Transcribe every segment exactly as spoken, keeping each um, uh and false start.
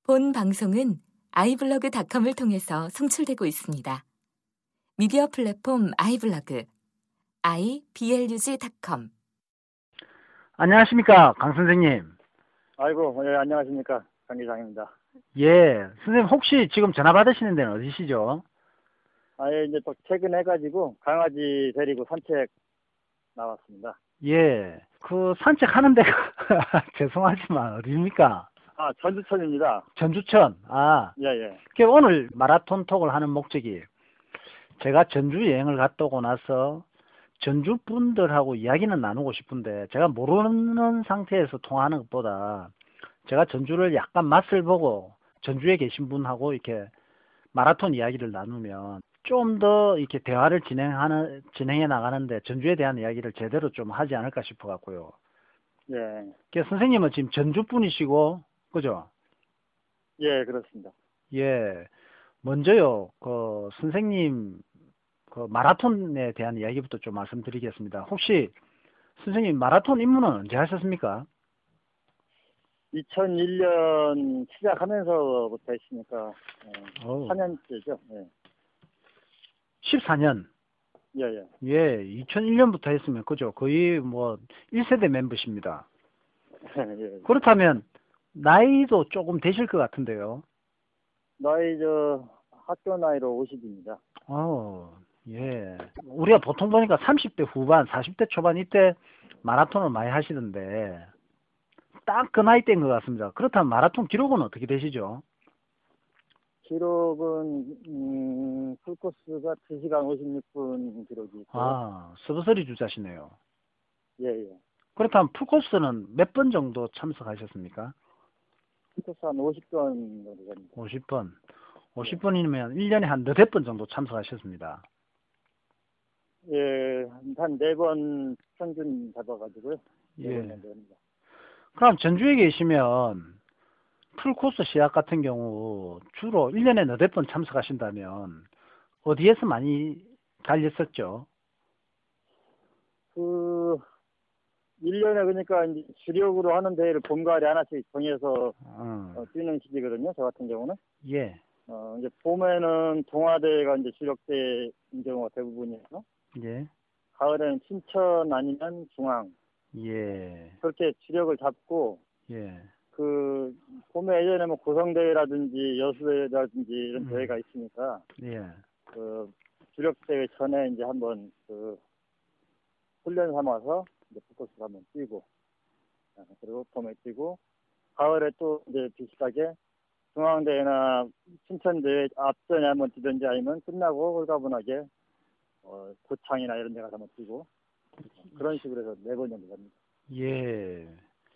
본 방송은 아이블로그닷컴을 통해서 송출되고 있습니다. 미디어 플랫폼 아이블로그 아이블로그 닷컴. 안녕하십니까, 강 선생님. 아이고, 예, 안녕하십니까, 강 기장입니다. 예, 선생님 혹시 지금 전화 받으시는 데는 어디시죠? 아, 예, 이제 또 퇴근해가지고 강아지 데리고 산책 나왔습니다. 예, 그 산책하는 데가 죄송하지만 어디입니까? 아, 전주천입니다. 전주천. 아, 예, 예. 그 오늘 마라톤 톡을 하는 목적이 제가 전주 여행을 갔다 오고 나서 전주 분들하고 이야기는 나누고 싶은데 제가 모르는 상태에서 통화하는 것보다 제가 전주를 약간 맛을 보고 전주에 계신 분하고 이렇게 마라톤 이야기를 나누면 좀 더 이렇게 대화를 진행하는 진행해 나가는데 전주에 대한 이야기를 제대로 좀 하지 않을까 싶어 갖고요. 예. 그 선생님은 지금 전주 분이시고 그죠? 예, 그렇습니다. 예. 먼저요. 그 선생님 그 마라톤에 대한 이야기부터 좀 말씀드리겠습니다. 혹시 선생님 마라톤 입문은 언제 하셨습니까? 이천일 년 시작하면서부터 했으니까 어우. 사 년째죠. 예. 십사 년. 예, 예. 예, 이천일 년부터 했으면 그죠? 거의 뭐 일 세대 멤버십니다. 예. 그렇다면 나이도 조금 되실 것 같은데요. 나이 저 학교 나이로 오십입니다. 어, 예. 우리가 보통 보니까 삼십 대 후반, 사십 대 초반 이때 마라톤을 많이 하시던데 딱 그 나이대인 것 같습니다. 그렇다면 마라톤 기록은 어떻게 되시죠? 기록은 음, 풀코스가 두 시간 오십육 분 기록이 있고. 아, 서브서리 주자시네요. 예, 예. 그렇다면 풀코스는 몇 번 정도 참석하셨습니까? 풀코스 한 오십 번 정도 됩니다. 오십 번. 오십 번이면 일 년에 한 너댓 번 정도 참석하셨습니다. 예, 한 네 번 평균 잡아가지고요. 네 예. 번 정도 됩니다. 그럼 전주에 계시면 풀코스 시합 같은 경우 주로 일 년에 너댓 번 참석하신다면 어디에서 많이 달렸었죠? 그, 일 년에 그러니까 이제 주력으로 하는 대회를 봄가을에 하나씩 정해서 음. 어, 뛰는 시기거든요. 저 같은 경우는. 예, 어, 이제 봄에는 동아대회가 이제 주력대인 경우가 대부분이어서 예, 가을에는 춘천 아니면 중앙. 예, 그렇게 주력을 잡고 예, 그 봄에 예전에 뭐 고성대회라든지 여수대회라든지 이런 음. 대회가 있으니까 예, 그 주력 대회 전에 이제 한번 그 훈련 삼아서 이제 풀코스를 한번 뛰고 아, 그리고 봄에 뛰고 가을에 또 이제 비슷하게 중앙대회나 춘천대회 앞전에 한번 뛰든지 아니면 끝나고 홀가분하게 어, 고창이나 이런 데 가서 한번 뛰고 그런 식으로 해서 네 번 정도 갑니다. 예.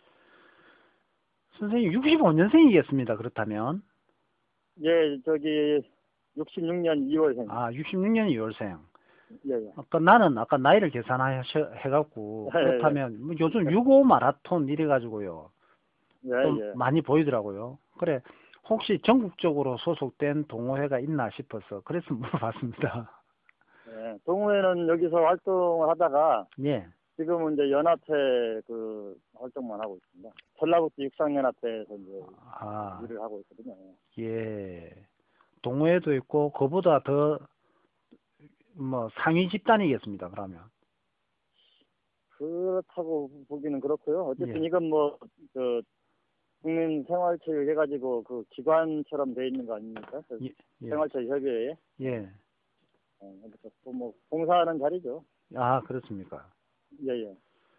선생님 육십오 년생이겠습니다. 그렇다면. 예, 저기 육십육 년 이월생. 아, 육십육 년 이월생. 예, 예. 아까 나는 아까 나이를 계산해갖고 예, 예. 그렇다면 뭐 요즘 육십오 마라톤 이래가지고요. 예, 좀 예. 많이 보이더라고요. 그래 혹시 전국적으로 소속된 동호회가 있나 싶어서 그래서 물어봤습니다. 예, 동호회는 여기서 활동을 하다가 예. 지금은 이제 연합회 그 활동만 하고 있습니다. 전라북도 육상연합회에서 이제 아, 일을 하고 있거든요. 예. 동호회도 있고 그보다 더 뭐 상위 집단이겠습니다. 그러면. 그렇다고 보기는 그렇고요. 어쨌든 예. 이건 뭐 그 국민생활체육 해가지고 그 기관처럼 돼 있는 거 아닙니까? 그 예. 예. 생활체육 협의회에. 예. 어, 그래서 뭐 봉사하는 자리죠. 아, 그렇습니까? 예예.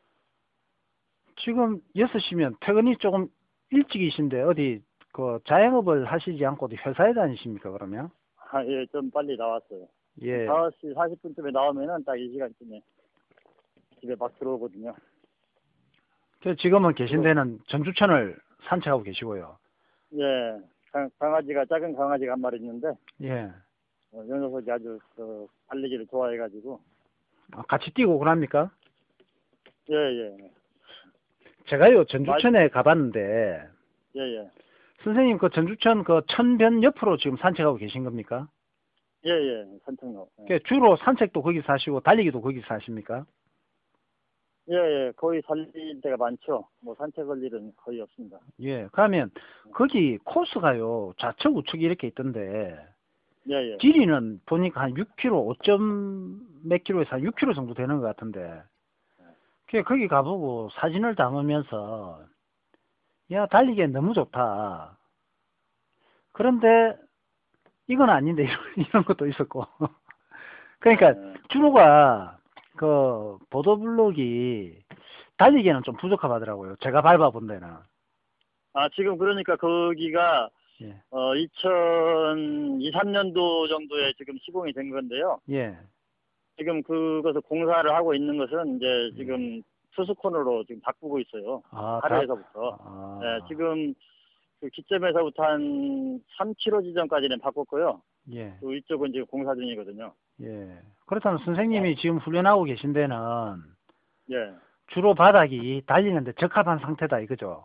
지금 여섯 시면 퇴근이 조금 일찍이신데 어디 그 자영업을 하시지 않고 어디 회사에 다니십니까 그러면? 아, 예, 좀 빨리 나왔어요. 예. 다섯 시 사십 분쯤에 나오면은 딱 이 시간쯤에 집에 막 들어오거든요. 그 지금은 계신 데는 전주천을 산책하고 계시고요. 예, 강, 강아지가 작은 강아지가 한 마리 있는데 예. 어, 요 녀석이 아주 그 달리기를 좋아해가지고 아, 같이 뛰고 그럽니까? 예예 제가요 전주천에 가봤는데 예예 선생님 그 전주천 그 천변 옆으로 지금 산책하고 계신 겁니까? 예예 산책로. 예. 그 주로 산책도 거기서 하시고 달리기도 거기서 하십니까? 예, 예, 거의 달릴 때가 많죠. 뭐 산책할 일은 거의 없습니다. 예, 그러면 거기 코스가요, 좌측 우측 이렇게 있던데, 예, 예. 길이는 보니까 한 육 킬로미터, 오 점 몇 킬로에서 한 육 킬로미터 정도 되는 것 같은데, 그 거기 가보고 사진을 담으면서, 야, 달리기엔 너무 좋다. 그런데 이건 아닌데 이런, 이런 것도 있었고. 그러니까 네. 주로가 그 보도블록이 달리기에는 좀 부적합하더라고요. 제가 밟아본 데는. 아, 지금 그러니까 거기가 예. 어, 이천이십삼 년도 정도에 지금 시공이 된 건데요. 예. 지금 그것을 공사를 하고 있는 것은 이제 지금 투스콘으로 지금 바꾸고 있어요. 아, 하루에서부터. 다, 아, 네, 지금 그 기점에서부터 한 삼 킬로미터 지점까지는 바꿨고요. 예. 또 이쪽은 지금 공사 중이거든요. 예. 그렇다면 선생님이 지금 훈련하고 계신 데는 예. 주로 바닥이 달리는데 적합한 상태다 이거죠?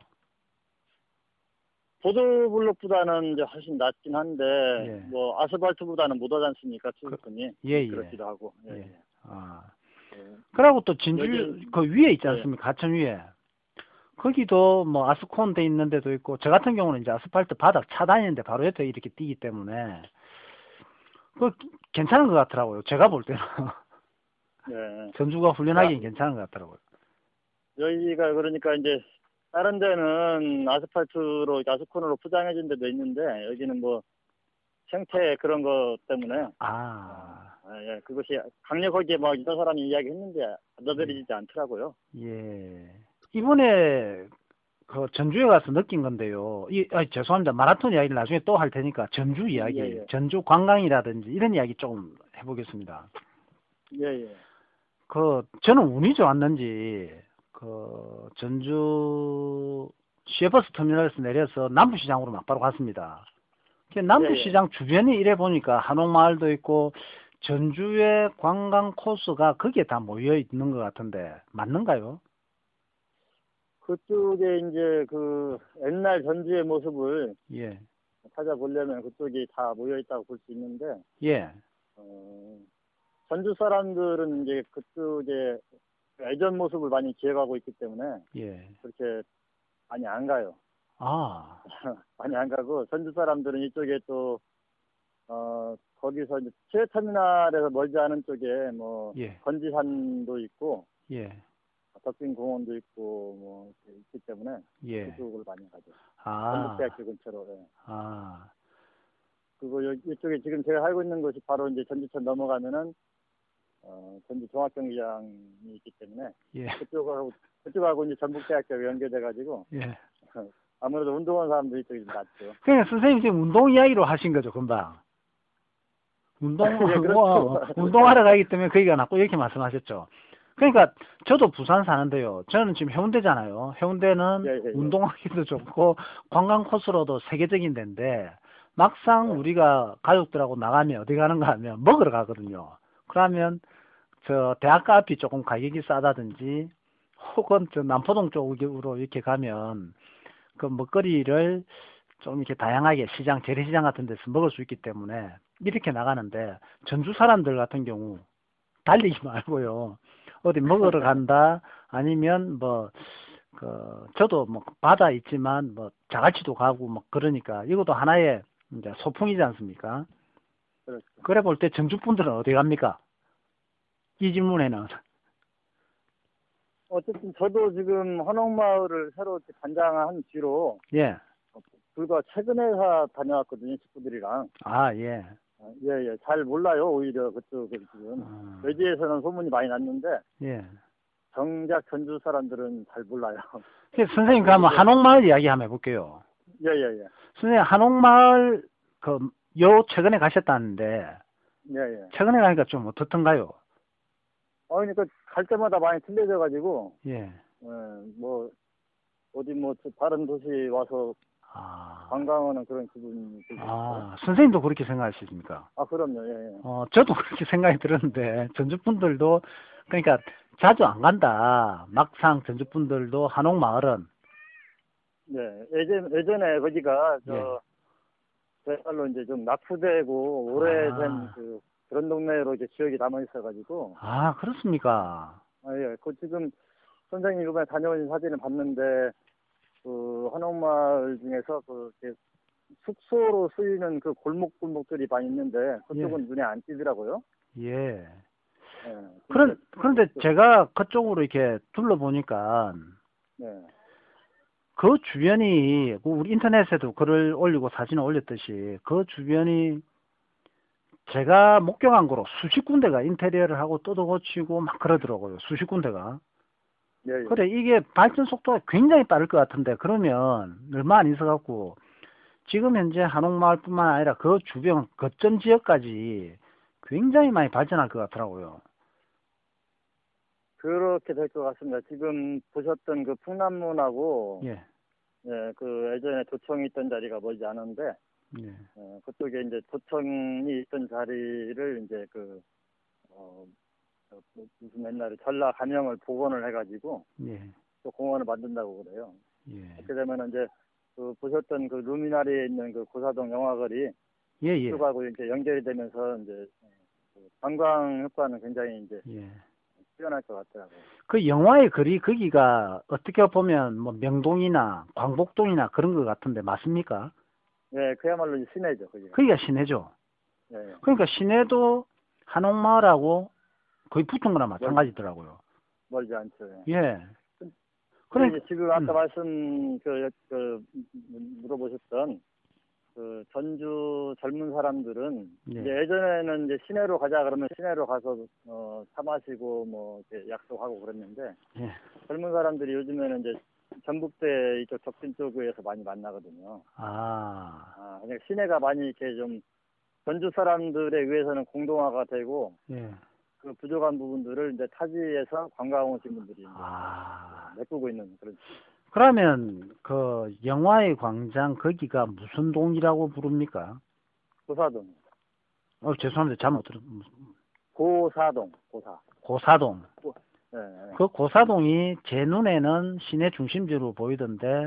보도블록보다는 이제 훨씬 낫긴 한데, 예. 뭐, 아스팔트보다는 못하지 않습니까? 투스콘이. 그, 예, 예. 그렇기도 하고. 예. 예. 아. 예. 그러고 또 진주, 여기- 그 위에 있지 예. 않습니까? 하천 위에. 거기도 뭐 아스콘 돼 있는 데도 있고, 저 같은 경우는 이제 아스팔트 바닥 차 다니는데 바로 옆에 이렇게 뛰기 때문에, 그 괜찮은 것 같더라고요. 제가 볼 때는. 예. 전주가 훈련하기엔 괜찮은 것 같더라고요. 여기가 그러니까 이제, 다른 데는 아스팔트로, 아스콘으로 포장해진 데도 있는데, 여기는 뭐, 생태 그런 것 때문에, 아, 아, 예, 그것이 강력하게 막 여러 사람이 이야기했는데, 받아들이지 않더라고요. 예. 이번에 그 전주에 가서 느낀 건데요. 이, 아, 죄송합니다. 마라톤 이야기를 나중에 또 할 테니까 전주 이야기, 예, 예. 전주 관광이라든지 이런 이야기 조금 해보겠습니다. 예, 예. 그 저는 운이 좋았는지 그 전주 시외버스 터미널에서 내려서 남부시장으로 막바로 갔습니다. 그 남부시장 주변에 이래 보니까 한옥마을도 있고 전주의 관광 코스가 거기에 다 모여 있는 것 같은데 맞는가요? 그쪽에 이제 그 옛날 전주의 모습을 예, 찾아보려면 그쪽이 다 모여 있다고 볼 수 있는데, 예, 어, 전주 사람들은 이제 그쪽에 예전 모습을 많이 기억하고 있기 때문에 예. 그렇게 많이 안 가요. 아, 많이 안 가고 전주 사람들은 이쪽에 또 어, 거기서 이제 지하터미널에서 멀지 않은 쪽에 뭐 예, 건지산도 있고 예, 덕진공원도 있고 뭐 이렇게 있기 때문에 예. 그쪽을 많이 가죠. 아, 전북대학교 근처로. 예. 아, 그리고 여기 이쪽에 지금 제가 살고 있는 곳이 바로 이제 전주천 넘어가면은 어, 전주 종합경기장이 있기 때문에 예, 그쪽하고 그쪽하고 이제 전북대학교가 연결돼 가지고 예. 아무래도 운동하는 사람들이 이쪽이 좀 낫죠. 그냥 선생님 지금 운동 이야기로 하신 거죠, 금방. 운동, 예, 그렇죠. 어, 운동하러 가기 때문에 거기가 낫고 이렇게 말씀하셨죠. 그러니까 저도 부산 사는데요. 저는 지금 해운대잖아요. 해운대는 예, 예, 예. 운동하기도 좋고 관광 코스로도 세계적인 데인데 막상 네. 우리가 가족들하고 나가면 어디 가는가 하면 먹으러 가거든요. 그러면 저 대학가 앞이 조금 가격이 싸다든지 혹은 저 남포동 쪽으로 이렇게 가면 그 먹거리를 좀 이렇게 다양하게 시장, 재래시장 같은 데서 먹을 수 있기 때문에 이렇게 나가는데 전주 사람들 같은 경우 달리기 말고요. 어디 먹으러 간다 아니면 뭐 그 저도 뭐 바다 있지만 뭐 자갈치도 가고 뭐 그러니까 이것도 하나의 이제 소풍이지 않습니까? 그렇죠. 그래 볼 때 전주 분들은 어디 갑니까? 이 질문에는 어쨌든 저도 지금 헌옥마을을 새로 이렇게 단장한 뒤로 예. 불과 최근에 다 다녀왔거든요, 식구들이랑. 아, 예. 아, 예, 예. 잘 몰라요, 오히려 그쪽은 지금. 아, 외지에서는 소문이 많이 났는데, 예. 정작 전주 사람들은 잘 몰라요. 그 선생님 그러면 한옥마을 이야기 한번 해볼게요. 예, 예, 예. 선생님 한옥마을 그 요 최근에 가셨다는데 예, 예. 최근에 가니까 좀 어떻던가요? 어, 그러니까 갈 때마다 많이 틀려져가지고, 예. 예, 뭐, 어디 뭐 다른 도시 와서 아, 관광하는 그런 기분이 들죠. 아, 선생님도 그렇게 생각하십니까? 아, 그럼요, 예, 예. 어, 저도 그렇게 생각이 들었는데 전주 분들도 그러니까 자주 안 간다. 막상 전주 분들도 한옥마을은 네, 예전, 예전에 거기가, 저, 정말로 이제 좀 낙후되고, 오래된 아. 그, 그런 동네로 이제 지역이 남아있어가지고, 아, 그렇습니까? 아, 예, 그 지금, 선생님 이번에 다녀오신 사진을 봤는데 그 한옥마을 중에서 그 이렇게 숙소로 쓰이는 그 골목골목들이 많이 있는데 그쪽은 예. 눈에 안 띄더라고요. 예. 네. 그런, 그런데 제가 그쪽으로 이렇게 둘러보니까 네. 그 주변이, 그 우리 인터넷에도 글을 올리고 사진을 올렸듯이 그 주변이 제가 목격한 거로 수십 군데가 인테리어를 하고 뜯어 고치고 막 그러더라고요. 수십 군데가. 예, 예. 그래, 이게 발전 속도가 굉장히 빠를 것 같은데, 그러면 얼마 안 있어갖고, 지금 현재 한옥마을뿐만 아니라 그 주변 거점 지역까지 굉장히 많이 발전할 것 같더라고요. 그렇게 될 것 같습니다. 지금 보셨던 그 풍남문하고 예, 예, 그 예전에 도청이 있던 자리가 멀지 않은데 예, 예, 그쪽에 이제 도청이 있던 자리를 이제 그 어, 어, 무슨 옛날에 전라 감영을 복원을 해가지고 예, 또 공원을 만든다고 그래요. 예, 그렇게 되면 이제 그 보셨던 그 루미나리에 있는 그 고사동 영화거리 예, 예, 그쪽하고 이제 연결이 되면서 이제 그 관광 효과는 굉장히 이제 예. 뛰어날 것 같더라고요. 그 영화의 거리, 거기가 어떻게 보면 뭐 명동이나 광복동이나 그런 것 같은데, 맞습니까? 네, 그야말로 이제 시내죠, 그게. 거기가 시내죠. 네. 그러니까 시내도 한옥마을하고 거의 붙은 거나 마찬가지더라고요. 멀지 않죠. 예. 예. 그래 그러니까, 지금 아까 음. 말씀 그, 그 물어보셨던 그 전주 젊은 사람들은 예. 이제 예전에는 이제 시내로 가자 그러면 시내로 가서 어, 사 마시고 뭐 이렇게 약속하고 그랬는데 예. 젊은 사람들이 요즘에는 이제 전북대 이쪽 적진 쪽에서 많이 만나거든요. 아, 아, 그냥 시내가 많이 이렇게 좀 전주 사람들에 의해서는 공동화가 되고 예. 그 부족한 부분들을 이제 타지에서 관광 오신 분들이 이제 아. 메꾸고 있는 그런. 그러면 그 영화의 광장 거기가 무슨 동이라고 부릅니까? 고사동. 어, 죄송합니다. 잘못 들었. 고사동. 고사. 고사동. 고, 네, 네. 그 고사동이 제 눈에는 시내 중심지로 보이던데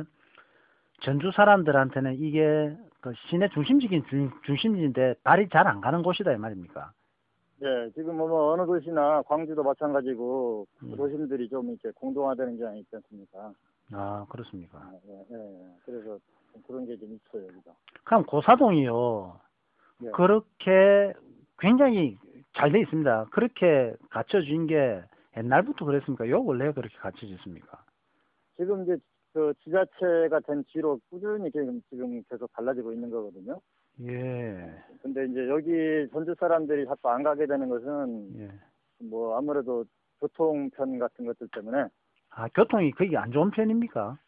전주 사람들한테는 이게 그 시내 중심지긴 중, 중심지인데 발이 잘 안 가는 곳이다 이 말입니까? 네, 지금 뭐 어느 도시나 광주도 마찬가지고 음. 도심들이 좀 이렇게 공동화되는 경향이 있지 않습니까? 아, 그렇습니까? 아, 네, 네. 그래서 좀 그런 게 좀 있어요, 여기가. 그럼 고사동이요. 네. 그렇게 굉장히 잘 돼 있습니다. 그렇게 갖춰진 게 옛날부터 그랬습니까? 요 원래 그렇게 갖춰졌습니까? 지금 이제 그 지자체가 된 뒤로 꾸준히 지금, 지금 계속 달라지고 있는 거거든요. 예. 근데 이제 여기 전주 사람들이 자꾸 안 가게 되는 것은 예. 뭐 아무래도 교통편 같은 것들 때문에 아, 교통이 거기 안 좋은 편입니까?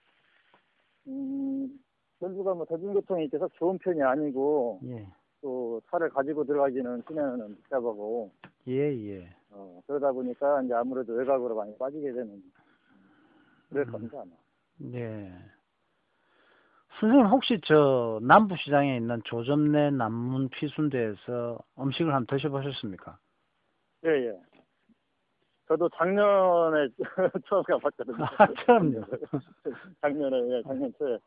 음, 전주가 뭐 대중교통이 계속 좋은 편이 아니고 예. 또 차를 가지고 들어가기는 시내는 복잡하고 예, 예. 어, 그러다 보니까 이제 아무래도 외곽으로 많이 빠지게 되는 그럴 음. 겁니다. 아마. 예. 선생님 혹시 저 남부시장에 있는 조점내 남문 피순대에서 음식을 한번 드셔보셨습니까? 예, 예. 저도 작년에 처음 가봤거든요. 아, 처음요? 작년에, 예, 작년 초에.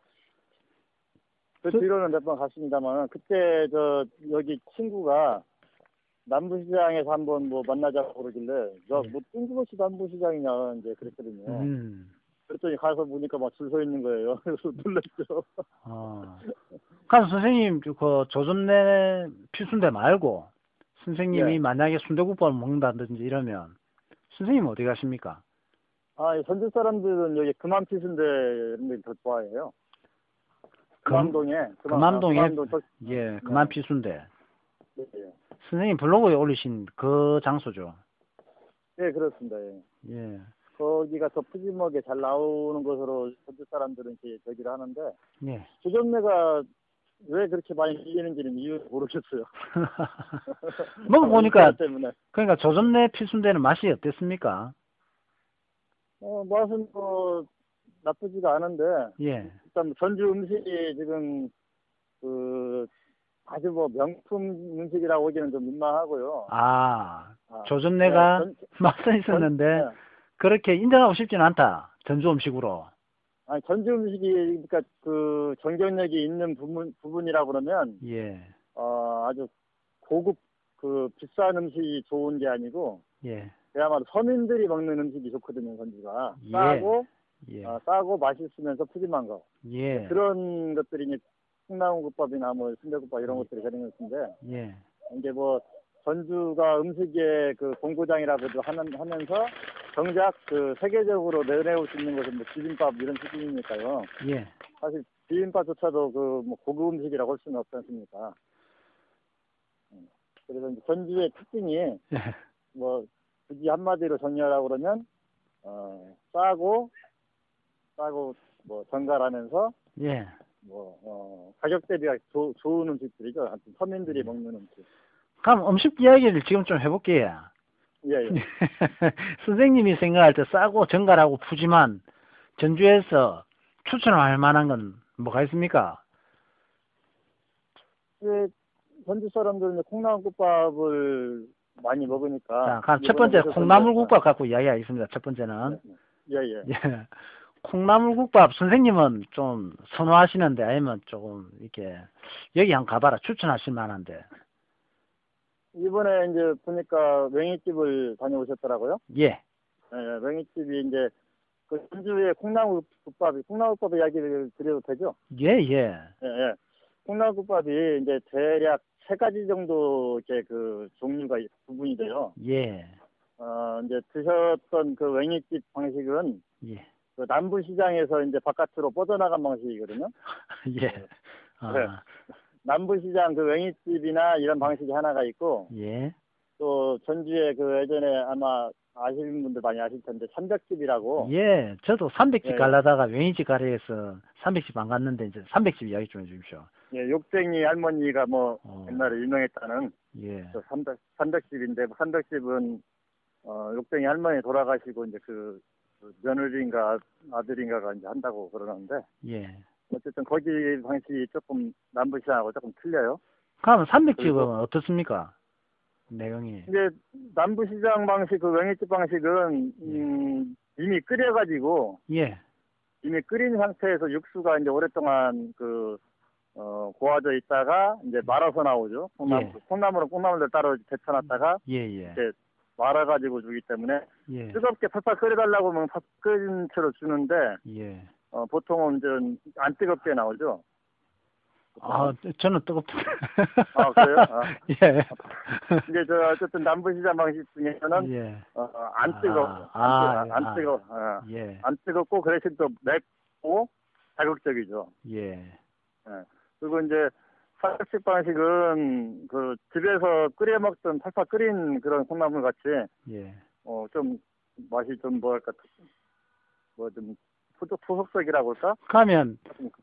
그 뒤로는 몇 번 갔습니다만, 그때 저, 여기 친구가 남부시장에서 한번 뭐 만나자고 그러길래, 야, 뭐 뜬금없이 남부시장이냐, 이제 그랬거든요. 음. 그랬더니 가서 보니까 막 줄 서 있는 거예요. 그래서 놀랐죠. 아. 그럼 선생님 그 조점내 피순대 말고 선생님이 예. 만약에 순대국밥을 먹는다든지 이러면 선생님 어디 가십니까? 아, 이 전주 사람들은 여기 금암피순대 이런 데 더 좋아해요. 금암동에. 금암, 금암동에 아, 금암동 덕- 예, 금암 피순대. 예, 예. 선생님 블로그에 올리신 그 장소죠. 예, 그렇습니다. 예. 예. 거기가 더 푸짐하게 잘 나오는 것으로 전주 사람들은 이제 저기를 하는데 예. 조점내가 왜 그렇게 많이 밀리는지는 이유를 모르겠어요. 먹어보니까 때문에. 그러니까 조점내 피순대는 맛이 어땠습니까? 어, 맛은 뭐 나쁘지가 않은데 예. 일단 뭐 전주 음식이 지금 그 아주 뭐 명품 음식이라고 하기는 좀 민망하고요. 아, 아, 조점내가 네, 전- 맛은 있었는데 전- 네. 그렇게 인정하고 싶지는 않다. 전주 음식으로. 아니 전주 음식이 그러니까 그 전경력이 있는 부분 부분이라 그러면 예. 어, 아주 고급 그 비싼 음식이 좋은 게 아니고 예. 그야말로 서민들이 먹는 음식이 좋거든요, 전주가. 예. 싸고, 예. 어, 싸고 맛있으면서 푸짐한 거. 예. 그런 것들이 이제 콩나물국밥이나 뭐 순대국밥 이런 것들이 되는 것인데, 예. 이제 뭐 전주가 음식의 그 본고장이라고도 하는, 하면서 정작 그 세계적으로 내세울 수 있는 것은 뭐 비빔밥 이런 수준이니까요. 예. 사실 비빔밥조차도 그 뭐 고급 음식이라고 할 수는 없지 않습니까? 그래서 이제 전주의 특징이 예. 뭐 굳이 한마디로 정리하라고 그러면 어 싸고 싸고 뭐 정갈하면서 예. 뭐 어, 가격 대비가 조, 좋은 음식들이죠. 하여튼 서민들이 먹는 음식. 그럼 음식 이야기를 지금 좀 해볼게요. 예, 예. 선생님이 생각할 때 싸고 정갈하고 푸짐한 전주에서 추천할 만한 건 뭐가 있습니까? 그 전주 사람들은 콩나물국밥을 많이 먹으니까. 자, 그럼 첫 번째 콩나물국밥 갖고 이야기하겠습니다. 첫 번째는. 예, 예. 예. 예. 콩나물국밥 선생님은 좀 선호하시는데 아니면 조금 이렇게 여기 한번 가봐라 추천하실 만한데. 이번에 이제 보니까 맹이집을 다녀오셨더라고요. 예. 예, 맹이집이 이제 그 전주의 콩나물국밥이 콩나물국밥 이야기를 드려도 되죠? 예, 예. 예, 예. 콩나물국밥이 이제 대략 세 가지 정도 이렇게 그 종류가 구분이 돼요. 예. 어, 이제 드셨던 그 맹이집 방식은 예. 그 남부시장에서 이제 바깥으로 뻗어나간 방식이거든요. 예. 아. 네. 남부시장 그 맹이집이나 이런 방식이 하나가 있고, 예. 또 전주에 그 예전에 아마 아시는 분들 많이 아실 텐데 삼백집이라고. 예. 저도 삼백집 예. 가려다가 맹이집 가려해서 삼백집 안 갔는데 이제 삼백집 이야기 좀 해주십시오. 예, 욕쟁이 할머니가 뭐 어. 옛날에 유명했다는 예. 그 삼백, 삼백집인데 삼백집은 어, 욕쟁이 할머니 돌아가시고 이제 그, 그 며느리인가 아들인가가 이제 한다고 그러는데. 예. 어쨌든 거기 방식이 조금 남부시장하고 조금 틀려요. 그럼 삼백집은 어떻습니까? 내용이. 근데 남부시장 방식, 그 맹이집 방식은 음, 이미 끓여가지고 예. 이미 끓인 상태에서 육수가 이제 오랫동안 그 어, 고아져 있다가 이제 말아서 나오죠. 콩나물, 예. 콩나물은 콩나물을 따로 데쳐놨다가 예, 예. 이제 말아가지고 주기 때문에 예. 뜨겁게 팍팍 끓여달라고 하면 팍 끓인 채로 주는데 예. 어, 보통은 좀 안 뜨겁게 나오죠. 아, 저는 뜨겁다. 아, 그래요? 아. 예. 이제 저 어쨌든 남부시장 방식 중에서는 예. 어, 안 뜨거, 아, 안, 뜨, 안 아, 뜨거, 어, 예. 안 뜨겁고 그 대신 또 맵고 자극적이죠. 예. 예. 그리고 이제 삼백집 방식은 그 집에서 끓여 먹던 팔팔 끓인 그런 콩나물 같이 예. 어 좀 맛이 좀 뭐랄까 뭐 좀 푸석푸석이라고 할까? 그러면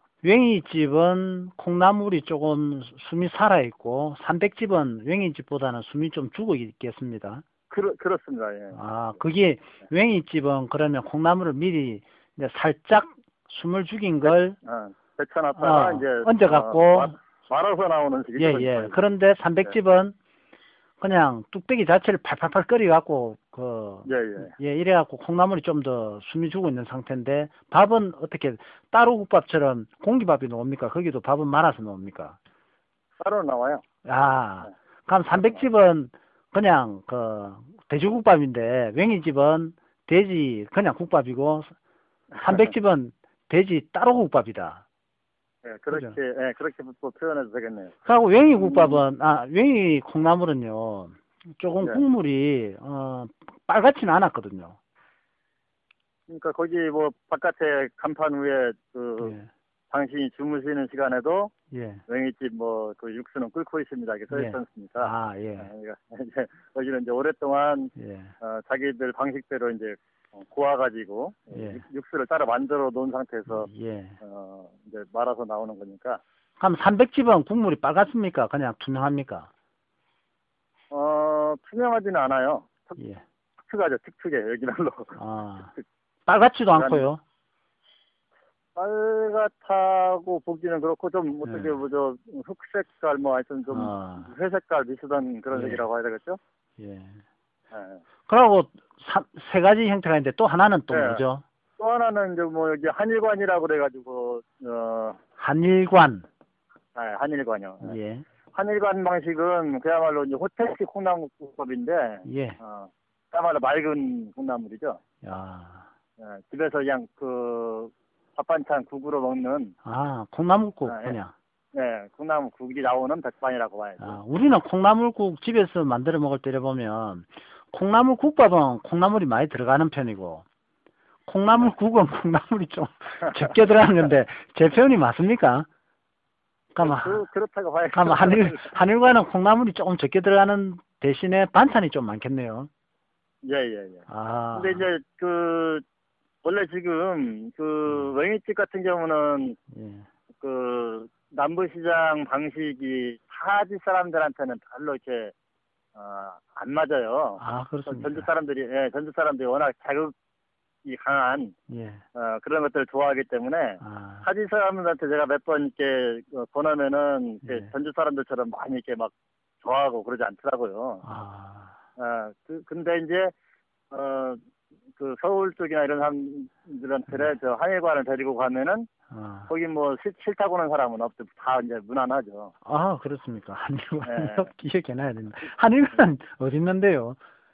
웽이집은 콩나물이 조금 숨이 살아있고 삼백집은 웽이집보다는 숨이 좀 죽어 있겠습니다. 그렇, 그렇습니다. 예. 아, 그게 웽이집은 그러면 콩나물을 미리 이제 살짝 숨을 죽인 걸 어, 데쳐놨다가 어, 이제 얹어갖고 어, 말아서 나오는 식이죠. 예, 예. 그런데 삼백집은 그냥 뚝배기 자체를 팔팔팔 끓여갖고 그 예, 예. 예, 이래갖고 콩나물이 좀 더 숨이 죽어 있는 상태인데 밥은 어떻게 따로 국밥처럼 공기밥이 나옵니까? 거기도 밥은 말아서 나옵니까? 따로 나와요. 아, 네. 그럼 삼백집은 그냥 그 돼지국밥인데 웽이집은 돼지 그냥 국밥이고 삼백집은 돼지 따로 국밥이다. 예, 그렇게, 그죠? 예, 그렇게 또 표현해도 되겠네요. 그리고 웽이 국밥은, 아, 웽이 콩나물은요, 조금 네. 국물이, 어, 빨갛지는 않았거든요. 그러니까 거기 뭐 바깥에 간판 위에 그 예, 당신이 주무시는 시간에도 예. 맹이집 뭐 그 육수는 끓고 있습니다. 이렇게 써 예. 있지 않습니까? 아, 예, 아, 그러니까 이제 거기는 이제 오랫동안 예, 어, 자기들 방식대로 이제 어, 고아가지고 예. 육- 육수를 따로 만들어 놓은 상태에서 예. 어, 이제 말아서 나오는 거니까. 그럼 삼백집은 국물이 빨갛습니까? 그냥 투명합니까? 어, 투명하지는 않아요. 특, 예. 특특하죠, 특특해, 여기날로. 아, 빨갛지도 않고요. 빨갛다고 보기는 그렇고, 좀, 어떻게, 예. 뭐, 저, 흑색깔, 뭐, 하여튼 좀, 아. 회색깔 비슷한 그런 예. 색이라고 해야 되겠죠? 예. 예. 그리고 삼- 세 가지 형태가 있는데 또 하나는 또 예. 뭐죠? 또 하나는 이제 뭐, 여기 한일관이라고 그래가지고, 어, 한일관. 아, 한일관이요. 예. 예. 한일관 방식은 그야말로 이제 호텔식 콩나물국밥인데, 예. 어, 그야말로 맑은 콩나물이죠. 야. 예, 집에서 그냥 그 밥반찬 국으로 먹는 아, 콩나물국 아, 예. 그냥. 네, 콩나물 국이 나오는 백반이라고 봐야죠. 아, 우리는 콩나물국 집에서 만들어 먹을 때를 보면 콩나물 국밥은 콩나물이 많이 들어가는 편이고 콩나물국은 콩나물이 좀 적게 들어가는 건데 제 표현이 맞습니까? 그러면, 그, 그렇다고 봐야죠. 그러면 한일, 한일과는 콩나물이 조금 적게 들어가는 대신에 반찬이 좀 많겠네요. 예, 예, 예. 아. 근데 이제 그 원래 지금 그 웽이집 같은 경우는 예. 그 남부시장 방식이 타지 사람들한테는 별로 이렇게 어, 안 맞아요. 아, 그렇습니다. 전주 사람들이 예, 전주 사람들이 워낙 자극이 강한 예. 어, 그런 것들을 좋아하기 때문에 아. 타지 사람들한테 제가 몇 번 이렇게 어, 권하면은 이렇게 예. 전주 사람들처럼 많이 이렇게 막 좋아하고 그러지 않더라고요. 아. 어, 그 근데 이제 어, 그 서울 쪽이나 이런 사람들한테 저 한일관을 데리고 가면은 아. 거기 뭐 싫, 싫다고 하는 사람은 없죠. 다 이제 무난하죠. 아, 그렇습니까. 한일관 네. 기억해놔야 됩니다. 한일관 어디 있는데요?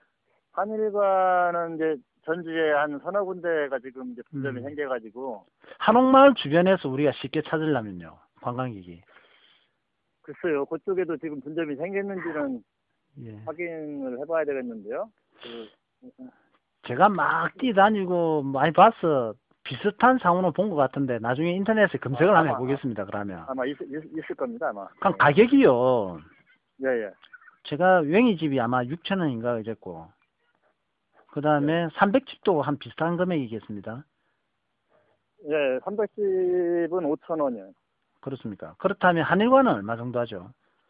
한일관은 이제 전주에 한 서너 군데가 지금 이제 분점이 음. 생겨가지고 한옥마을 주변에서 우리가 쉽게 찾으려면요. 관광객이. 글쎄요. 그쪽에도 지금 분점이 생겼는지는 예. 확인을 해봐야 되겠는데요. 그, 제가 막 뛰다니고 많이 봐서 비슷한 상호는 본 것 같은데 나중에 인터넷에 검색을 아, 한번 아마, 해보겠습니다. 그러면. 아마 있, 있, 있을 겁니다. 아마. 그럼 가격이요. 예, 예. 제가 웽이집이 아마 육천 원인가 그랬고 그 다음에 삼백 집도 한 비슷한 금액이겠습니다. 예, 삼백 집은 오천 원이에요. 그렇습니까? 그렇다면 한일관은 얼마 정도 하죠?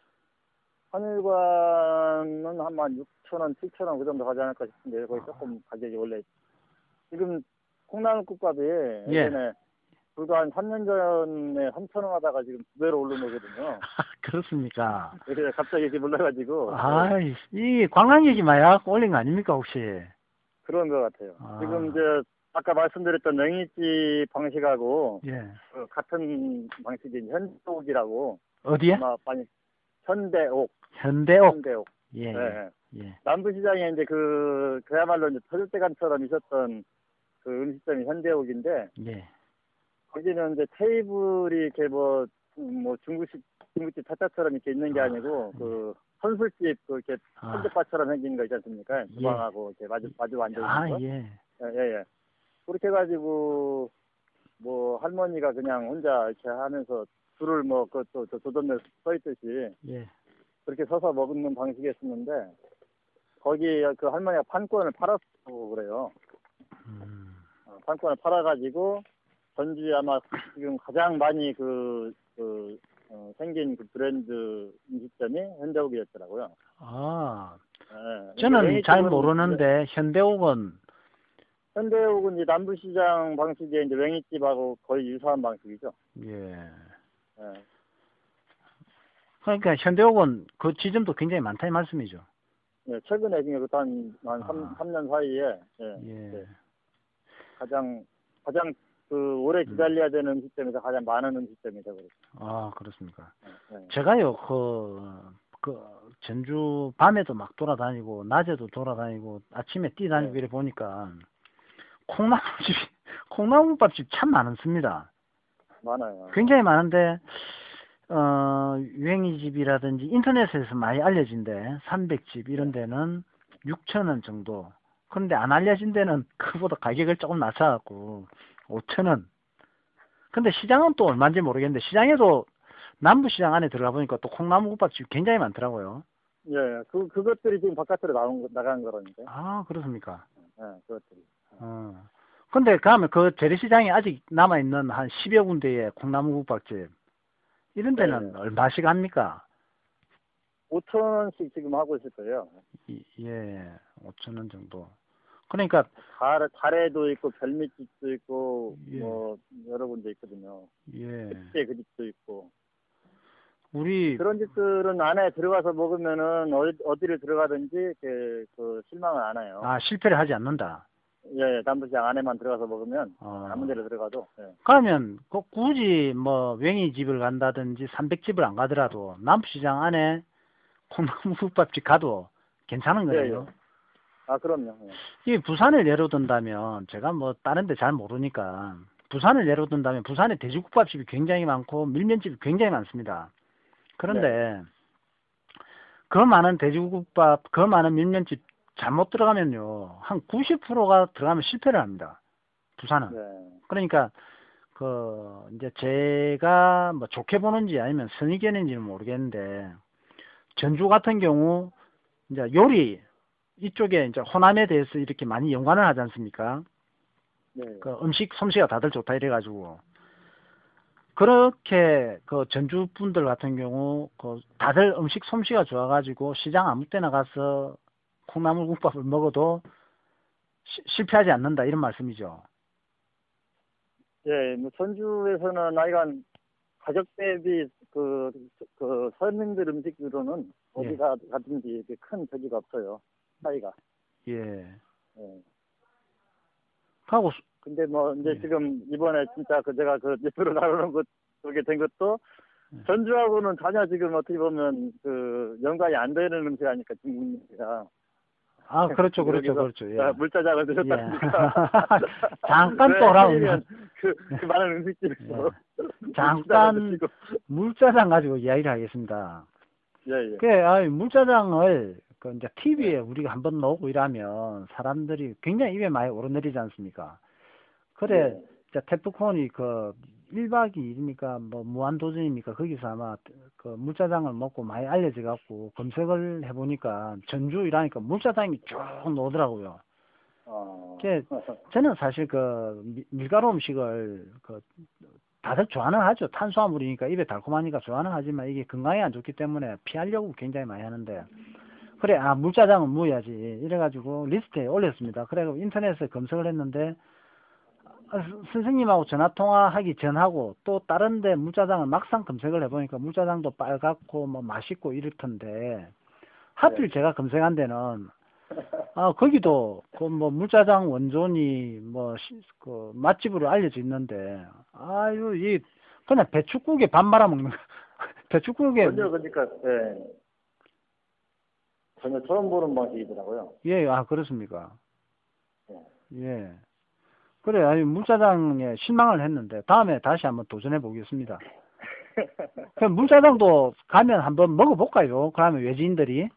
한일관은 한 육천 원, 칠천 원 그 정도 가지 않을까 싶은데 거기 조금 가격이 원래 지금 콩나물국밥이 예. 예전에 불과 한 삼 년 전에 삼천 원 하다가 지금 두 배로 오른 거거든요. 그렇습니까? 그래서 갑자기 이렇게 몰라가지고 아, 이 관광객이 마약 올린 거 아닙니까 혹시? 그런 것 같아요. 아. 지금 이제 아까 말씀드렸던 웽이집 방식하고 예. 그 같은 방식인 현대옥이라고 어디에? 아마 많이 현대옥, 현대옥. 현대옥. 예. 네. 예. 남부시장에 이제 그 그야말로 이제 터줏대감처럼 있었던 그 음식점이 현대옥인데 예. 거기는 이제 테이블이 이렇게 뭐, 음, 뭐 중국식 중국집 타짜처럼 이렇게 있는 게 아, 아니고 그 선술집 그 이렇게 아. 선대바처럼 생긴 거 있지 않습니까? 예. 주방하고 이렇게 마주 마주 앉아 있는 아, 거. 예. 예, 예, 예. 그렇게 해가지고 뭐 할머니가 그냥 혼자 이렇게 하면서 줄을 뭐 그또 조던에 서 있듯이 예. 그렇게 서서 먹는 방식이었었는데 거기 그 할머니가 판권을 팔았고 그래요. 음. 어, 판권을 팔아가지고 전주에 아마 지금 가장 많이 그, 그 어, 생긴 그 브랜드 음식점이 현대옥이었더라고요. 아. 예. 저는 잘 웽이집은 모르는데 현대옥은 현대옥은 이제 남부시장 방식의 이제 웽이집하고 거의 유사한 방식이죠. 예. 예. 그러니까 현대옥은 그 지점도 굉장히 많다는 말씀이죠. 예, 최근에 지금 한, 한 아. 삼 년 사이에 예, 예. 예, 가장 가장 그 오래 기다려야 되는 음식점에서 가장 많은 음식점이 되버렸어요. 아, 그렇습니까? 예, 예. 제가요, 그, 그, 전주 밤에도 막 돌아다니고, 낮에도 돌아다니고, 아침에 뛰다니고 네. 이래 보니까, 콩나물집, 콩나물밥집 참 많습니다. 많아요. 굉장히 많은데, 어, 유행이집이라든지 인터넷에서 많이 알려진데, 삼백 집 이런 데는 육천 원 정도. 그런데 안 알려진 데는 그보다 가격을 조금 낮춰갖고, 오천 원. 근데 시장은 또 얼마인지 모르겠는데, 시장에도 남부시장 안에 들어가 보니까 또 콩나물국밥집 굉장히 많더라고요. 예, 그, 그것들이 지금 바깥으로 나온, 거- 나간 거라니까. 아, 그렇습니까? 예, 그것들이. 어. 근데 가면 그 재래시장에 아직 남아있는 한 십여 군데의 콩나물국밥집, 이런 데는 네. 얼마씩 합니까? 오천 원씩 지금 하고 있을 거예요. 이- 예, 오천 원 정도. 그러니까, 달, 달에도 있고, 별미집도 있고, 예. 뭐, 여러 군데 있거든요. 예, 그때 그 집도 있고. 우리, 그런 집들은 안에 들어가서 먹으면은 어디, 어디를 들어가든지 그, 그 실망을 안 해요. 아, 실패를 하지 않는다. 예, 남부시장 안에만 들어가서 먹으면 어. 아무 데로 들어가도. 예. 그러면 그 굳이 뭐 웽이집을 간다든지 삼백 집을 안 가더라도 남부시장 안에 콩나물국밥집 가도 괜찮은 예, 거예요. 아, 그럼요. 예. 이 부산을 예로 든다면 제가 뭐 다른 데 잘 모르니까 부산을 예로 든다면 부산에 돼지국밥집이 굉장히 많고 밀면집이 굉장히 많습니다. 그런데 그 많은 돼지국밥, 그 많은 밀면집 잘못 들어가면요. 한 구십 퍼센트가 들어가면 실패를 합니다. 부산은. 네. 그러니까 그 이제 제가 뭐 좋게 보는지 아니면 선의견인지는 모르겠는데 전주 같은 경우 이제 요리 이쪽에 이제 호남에 대해서 이렇게 많이 연관을 하지 않습니까? 네. 그 음식 솜씨가 다들 좋다 이래가지고 그렇게 그 전주 분들 같은 경우 그 다들 음식 솜씨가 좋아가지고 시장 아무 때나 가서 콩나물국밥을 먹어도 시, 실패하지 않는다 이런 말씀이죠. 예, 뭐 전주에서는 하여간 가격 대비 그, 그 서민들 음식으로는 어디가 가든지 이렇게 큰 저기가 없어요. 차이가. 예. 예. 하고 근데 뭐 이제 예. 지금 이번에 진짜 그 제가 그 뉴스로 나오는 것 그게 된 것도 전주하고는 전혀 지금 어떻게 보면 그 연관이 안 되는 음식 아니까 중국이야. 아 그렇죠 그렇죠 그렇죠. 예. 물짜장을 드셨다니까. 예. 잠깐 또 오라면 그, 그 많은 음식집에서 예. 잠깐 물짜장 가지고 이야기를 하겠습니다. 예, 예. 그 아, 물짜장을 그 이제 티비에 예. 우리가 한번 나오고 이러면 사람들이 굉장히 입에 많이 오르내리지 않습니까? 그래, 예. 태프콘이 그 일 박이 일이니까 뭐 무한도전입니까? 거기서 아마 그 물짜장을 먹고 많이 알려져 갖고 검색을 해보니까 전주 이라니까 물짜장이 쭉 나오더라고요. 어... 저는 사실 그 밀가루 음식을 그 다들 좋아는 하죠. 탄수화물이니까 입에 달콤하니까 좋아는 하지만 이게 건강에 안 좋기 때문에 피하려고 굉장히 많이 하는데 그래 아 물짜장은 먹어야지 이래가지고 리스트에 올렸습니다. 그래서 인터넷에 검색을 했는데 선생님하고 전화통화하기 전하고 또 다른데 물짜장을 막상 검색을 해보니까 물짜장도 빨갛고 뭐 맛있고 이렇던데 하필 네. 제가 검색한 데는 아 거기도 그 뭐 물짜장 원존이 뭐 그 맛집으로 알려져 있는데 아유 이 그냥 배추국에 밥 말아 먹는 거 배추국에 전혀 그러니까 예 전혀 처음 보는 방식이더라고요. 예 아 그렇습니까? 예. 예. 그래, 아니, 물짜장에 실망을 했는데, 다음에 다시 한번 도전해 보겠습니다. 그럼 물짜장도 가면 한번 먹어볼까요? 그러면 외지인들이?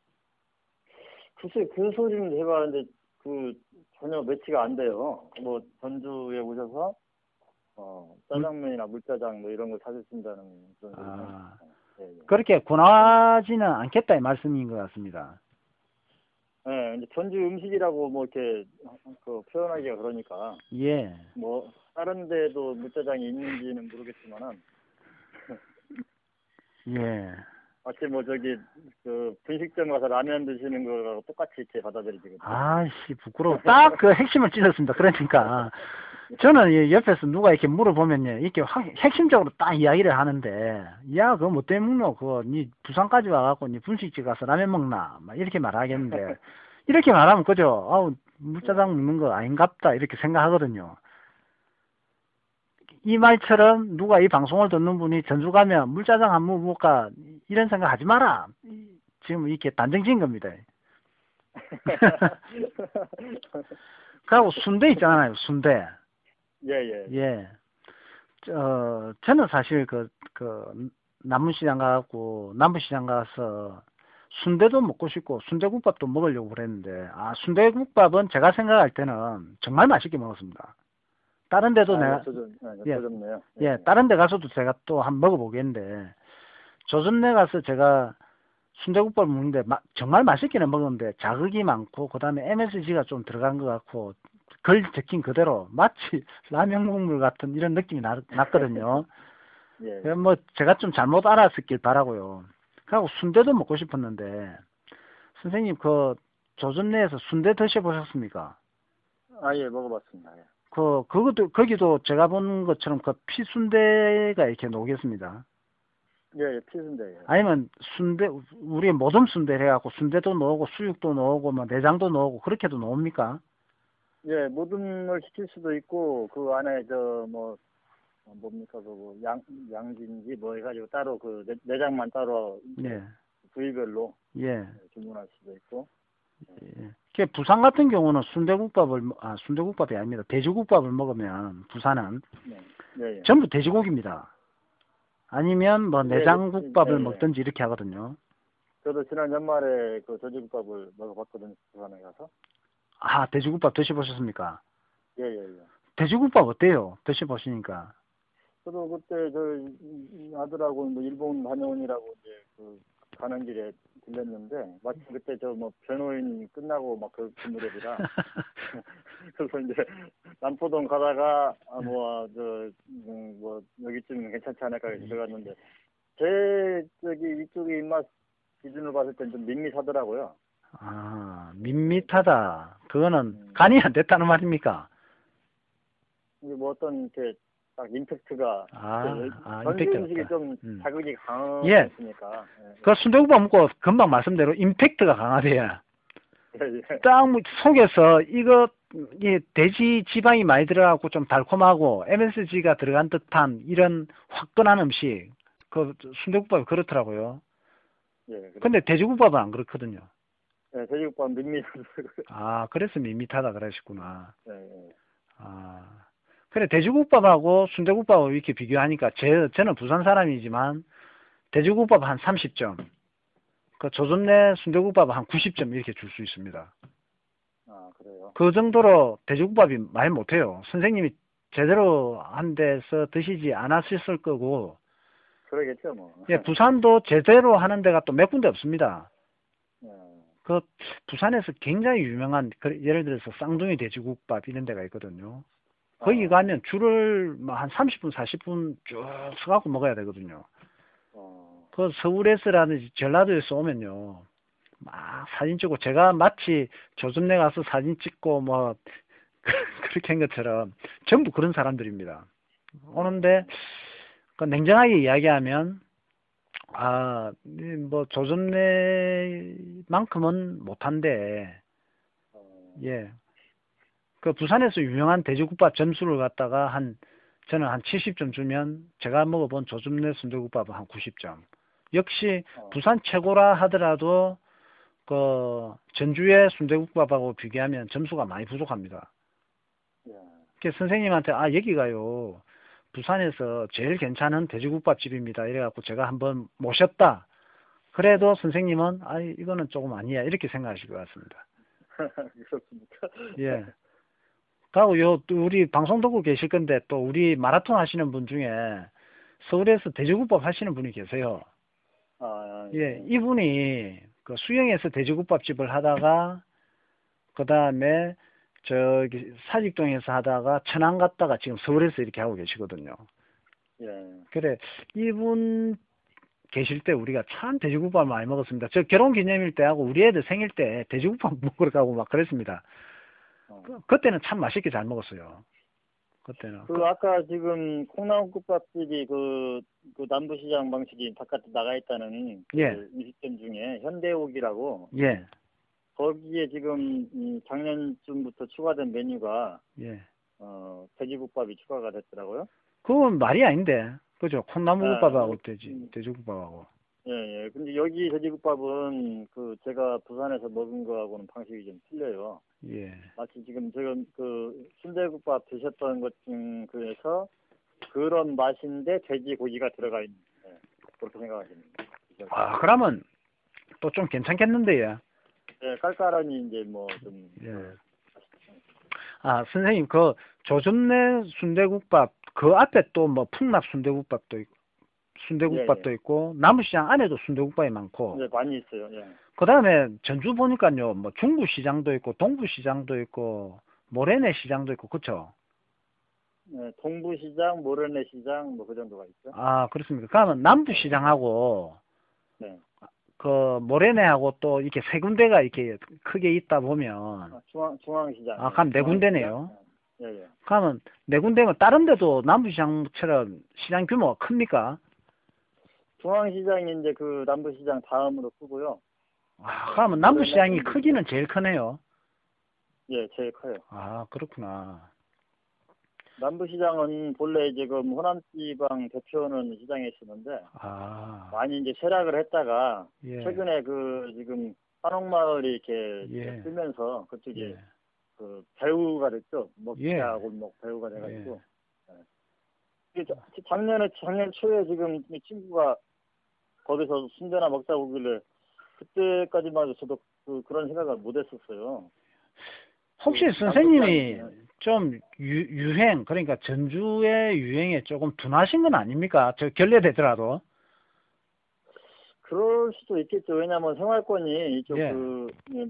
글쎄, 그 소리는 해봤는데, 그, 전혀 매치가 안 돼요. 뭐, 전주에 오셔서, 어, 짜장면이나 물짜장 뭐 이런 걸 사주신다는 그런 소리는. 아, 예, 예. 그렇게 권하지는 않겠다, 이 말씀인 것 같습니다. 예, 이제 전주 음식이라고 뭐 이렇게 그 표현하기가 그러니까. 예. 뭐 다른 데도 물짜장이 있는지는 모르겠지만은. 예. 마치 뭐 저기 그 분식점 가서 라면 드시는 거하고 똑같이 이렇게 받아들이거든요. 아씨 부끄러워. 딱 그 핵심을 찔렀습니다. 그러니까 저는 옆에서 누가 이렇게 물어보면요, 이렇게 확 핵심적으로 딱 이야기를 하는데, 야 그거 뭐 때문에 먹노? 그거 니 부산까지 와갖고 니 분식집 가서 라면 먹나? 막 이렇게 말하겠는데 이렇게 말하면 그죠? 아우 물짜장 먹는 거 아닌갑다 이렇게 생각하거든요. 이 말처럼 누가 이 방송을 듣는 분이 전주 가면 물짜장 한 번 먹을까 이런 생각 하지 마라. 지금 이렇게 단정 지은 겁니다. 그리고 순대 있잖아요, 순대. 예, 예. 예. 어, 저는 사실 그, 그, 남문시장 가갖고, 남부시장 가서 순대도 먹고 싶고, 순대국밥도 먹으려고 그랬는데, 아, 순대국밥은 제가 생각할 때는 정말 맛있게 먹었습니다. 다른 데도 아, 내가, 조전, 아, 예, 조전네요. 예, 예, 다른 데 가서도 제가 또 한번 먹어보겠는데, 조선내 가서 제가 순대국밥을 먹는데, 마, 정말 맛있게는 먹었는데, 자극이 많고, 그 다음에 엠에스지가 좀 들어간 것 같고, 글 적힌 그대로 마치 라면 국물 같은 이런 느낌이 나, 났거든요. 예. 뭐 제가 좀 잘못 알았었길 바라고요. 그리고 순대도 먹고 싶었는데 선생님 그 조선내에서 순대 드셔보셨습니까? 아, 예, 먹어봤습니다. 예. 그 그것도 거기도 제가 본 것처럼 그 피순대가 이렇게 나오겠습니다. 예, 예, 피순대. 예. 아니면 순대 우리 모듬 순대를 해갖고 순대도 넣고 수육도 넣고 뭐 내장도 넣고 그렇게도 나옵니까? 예, 모듬을 시킬 수도 있고 그 안에 저 뭐 뭡니까 그거 양 양진지 뭐 해가지고 따로 그 내, 내장만 따로 예. 부위별로 예. 주문할 수도 있고. 예. 그 부산 같은 경우는 순대국밥을 먹- 아 순대국밥이 아닙니다. 돼지국밥을 먹으면 부산은 네. 예, 예. 전부 돼지고기입니다. 아니면 뭐 예, 예, 내장국밥을 예, 예. 먹든지 이렇게 하거든요. 저도 지난 연말에 그 돼지국밥을 먹어봤거든요. 부산에 가서. 아, 돼지국밥 드셔보셨습니까? 예, 예, 예. 돼지국밥 어때요? 드셔보시니까. 저도 그때 저 음, 아들하고 뭐 일본 다녀오느라고 이제 그 가는 길에 들렸는데 마침 그때 저 뭐 변호인 끝나고 막 그 그 무렵이라 그래서 이제 남포동 가다가 아 뭐 저 뭐 여기쯤 괜찮지 않을까 해서 들어갔는데 제 저기 이쪽의 입맛 기준으로 봤을 땐 좀 밋밋하더라고요. 아, 밋밋하다. 그거는 음. 간이 안 됐다는 말입니까? 이게 뭐 어떤 이렇게 딱 임팩트가 아, 그 아, 전주 임팩트가 음식이 없다. 좀 음. 자극이 예. 강했으니까. 예. 그 순대국밥 먹고 금방 말씀대로 임팩트가 강하대요. 예, 예. 딱 속에서 이거 이 돼지 지방이 많이 들어가고 좀 달콤하고 엠에스지가 들어간 듯한 이런 화끈한 음식. 그 순대국밥이 그렇더라고요. 예, 그래. 근데 돼지국밥은 안 그렇거든요. 예, 돼지국밥 밋밋. 아, 그래서 밋밋하다 그러시구나. 예, 예. 아, 그래 돼지국밥하고 순대국밥을 이렇게 비교하니까 제, 저는 부산 사람이지만 돼지국밥 한 삼십 점, 그 조선내 순대국밥 한 구십 점 이렇게 줄 수 있습니다. 아, 그래요. 그 정도로 돼지국밥이 말 못해요. 선생님이 제대로 한 데서 드시지 않았을 거고, 그러겠죠, 뭐. 예, 부산도 제대로 하는 데가 또 몇 군데 없습니다. 예. 그 부산에서 굉장히 유명한 그 예를 들어서 쌍둥이 돼지국밥 이런 데가 있거든요. 거기 어. 가면 줄을 뭐 한 삼십 분, 사십 분 쭉 서갖고 먹어야 되거든요. 어. 그 서울에서라든지 전라도에서 오면요. 막 사진 찍고 제가 마치 조선내 가서 사진 찍고 뭐 그렇게 한 것처럼 전부 그런 사람들입니다. 오는데 그 냉정하게 이야기하면 아, 뭐 조선내만큼은 못한데 어. 예. 그 부산에서 유명한 돼지국밥 점수를 갖다가 한 저는 한 칠십 점 주면 제가 먹어본 조선내 순대국밥은 한 구십 점. 역시 어. 부산 최고라 하더라도 그 전주의 순대국밥하고 비교하면 점수가 많이 부족합니다. 예. 그래서 선생님한테 아 여기가요 부산에서 제일 괜찮은 돼지국밥집입니다. 이래갖고 제가 한번 모셨다. 그래도 선생님은 아 이거는 조금 아니야 이렇게 생각하실 것 같습니다. 그렇습니까? 예. 그리고 요 우리 방송 듣고 계실 건데 또 우리 마라톤 하시는 분 중에 서울에서 돼지국밥 하시는 분이 계세요. 아, 예, 이분이 그 수영에서 돼지국밥집을 하다가 그 다음에 저기 사직동에서 하다가 천안 갔다가 지금 서울에서 이렇게 하고 계시거든요. 예. 그래 이분 계실 때 우리가 참 돼지국밥 많이 먹었습니다. 저 결혼 기념일 때 하고 우리 애들 생일 때 돼지국밥 먹으러 가고 막 그랬습니다. 어. 그, 그때는 참 맛있게 잘 먹었어요. 그때는. 그 아까 지금 콩나물국밥집이 그, 그 남부시장 방식이 바깥에 나가 있다는 그 예. 음식점 중에 현대옥이라고 예, 거기에 지금 음, 작년쯤부터 추가된 메뉴가 예. 어, 돼지국밥이 추가가 됐더라고요. 그건 말이 아닌데. 그죠? 콩나물국밥하고 아, 돼지, 음. 돼지국밥하고. 예, 예. 근데 여기 돼지국밥은 그 제가 부산에서 먹은 거하고는 방식이 좀 틀려요. 예. 마치 지금 지금 그 순대국밥 드셨던 것 중 그래서 그런 맛인데 돼지고기가 들어가 있는 예, 그렇게 생각하시면 돼요. 아, 그러면 또 좀 괜찮겠는데요. 예, 깔깔하니 이제 뭐 좀 예. 아, 선생님, 그 조선내 순대국밥, 그 앞에 또 뭐 풍납 순대국밥도 있고, 순대국밥도 예, 예. 있고, 남부시장 안에도 순대국밥이 많고, 예, 많이 있어요. 예. 그 다음에 전주 보니까요, 뭐 중부시장도 있고, 동부시장도 있고, 모래내 시장도 있고, 그쵸? 예, 동부시장, 모래내시장 뭐 그 정도가 있죠. 아, 그렇습니까? 그러면 남부시장하고, 네. 그 모래내하고 또 이렇게 세 군데가 이렇게 크게 있다 보면, 아, 중앙 중앙시장. 아, 그럼 네 군데네요. 예, 예. 그러면 네 군데면 다른 데도 남부시장처럼 시장 규모가 큽니까? 중앙시장이 이제 그 남부시장 다음으로 크고요. 아, 그러면 남부시장이 크기는 제일 크네요. 예, 제일 커요. 아, 그렇구나. 남부시장은 본래 지금 호남지방 대표는 시장에 있었는데 아, 많이 이제 쇠락을 했다가 예. 최근에 그 지금 한옥마을이 이렇게 예. 뜨면서 그쪽에 예. 그 배우가 됐죠. 예. 먹자 골목 배우가 돼가지고. 예. 예. 작년에 작년 초에 지금 이 친구가 거기서 순대나 먹자고 오길래 그때까지만 해도 저도 그, 그런 생각을 못 했었어요. 혹시 그 선생님이 남북한, 좀 유, 유행, 그러니까 전주의 유행에 조금 둔하신 건 아닙니까? 저 결례되더라도. 그럴 수도 있겠죠. 왜냐하면 생활권이 이쪽 예. 그 예,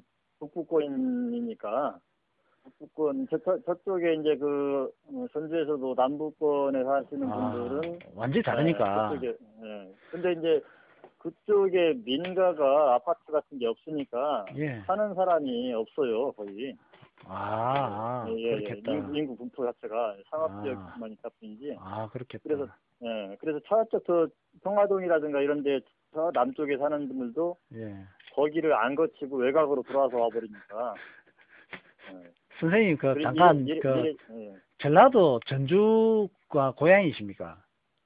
북부권이니까 북부권 저, 저, 저쪽에 이제 그 어, 전주에서도 남부권에 사시는 아, 분들은 완전히 다르니까. 예, 그쪽에 예. 근데 이제 그쪽에 민가가 아파트 같은 게 없으니까 예. 사는 사람이 없어요 거의. 아, 아 예, 예, 예. 그렇겠다. 인구, 인구 분포 자체가 상업 아. 지역만 있다 뿐이지. 아, 그렇겠다. 그래서 예, 그래서 저쪽 저 평화동이라든가 이런데 저 남쪽에 사는 분들도 예. 거기를 안 거치고 외곽으로 돌아서 와버리니까. 예. 선생님, 그, 그래, 잠깐, 이래, 그, 이래, 이래, 예. 전라도 전주가 고향이십니까?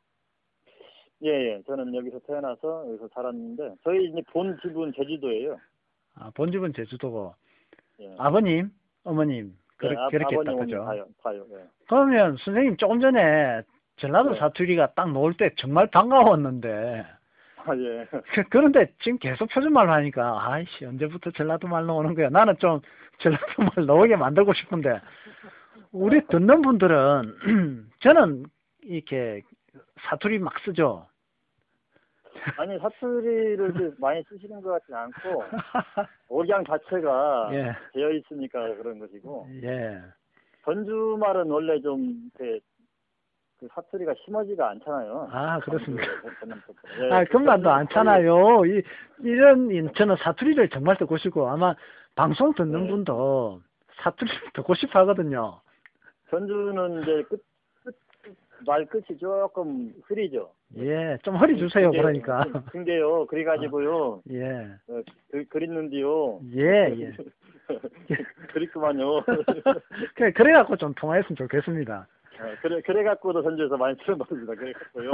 예, 예. 저는 여기서 태어나서 여기서 살았는데 저희 이제 본 집은 제주도예요. 아, 본집은 제주도고. 예. 아버님, 어머님, 예, 그렇, 아, 그렇겠다, 아버님 그죠? 오면 다요, 다요. 예. 그러면 선생님 조금 전에 전라도 네. 사투리가 딱 나올 때 정말 반가웠는데, 아, 예. 그, 그런데 지금 계속 표준말로 하니까, 아이씨, 언제부터 전라도 말 나오는 거야? 나는 좀 전라도 말 나오게 만들고 싶은데, 우리 듣는 분들은, 저는 이렇게 사투리 막 쓰죠. 아니 사투리를 이렇게 많이 쓰시는 것 같지는 않고 억양 자체가 예. 되어 있으니까 그런 것이고 예. 전주말은 원래 좀 이렇게 그 사투리가 심하지가 않잖아요. 아, 그렇습니까? 예, 아, 그만도 전주- 않잖아요. 이, 이런, 이- 저는 사투리를 정말 듣고 싶고, 아마 방송 듣는 네. 분도 사투리를 듣고 싶어 하거든요. 전주는 이제 끝, 끝, 말 끝이 조금 흐리죠. 예, 좀 허리 주세요, 근데- 그러니까. 근데요, 그래가지고요, 예, 어, 그, 그랬는데요. 예, 예. 그랬구만요. 그래, 그래갖고 좀 통화했으면 좋겠습니다. 어, 그래, 그래갖고도 전주에서 많이 들어봤습니다. 그래갖고요.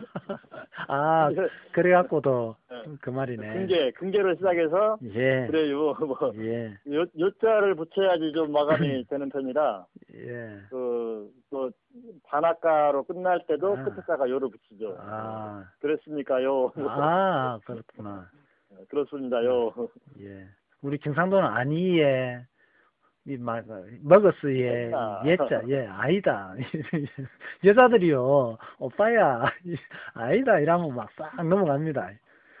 아, 그래갖고도 네. 그 말이네. 근계, 근계를 시작해서, 예, 그래요, 뭐, 예, 요, 요자를 붙여야지 좀 마감이 되는 편이라, 예. 그, 또, 반학가로 끝날 때도 아. 끝에다가 요를 붙이죠. 아, 그랬습니까요? 아, 그렇구나. 그렇습니다요. 예. 우리 경상도는 아니에, 이, 막, 먹었으에, 됐다. 예자, 예, 아니다. 여자들이요, 오빠야, 아니다, 이러면 막 싹 넘어갑니다.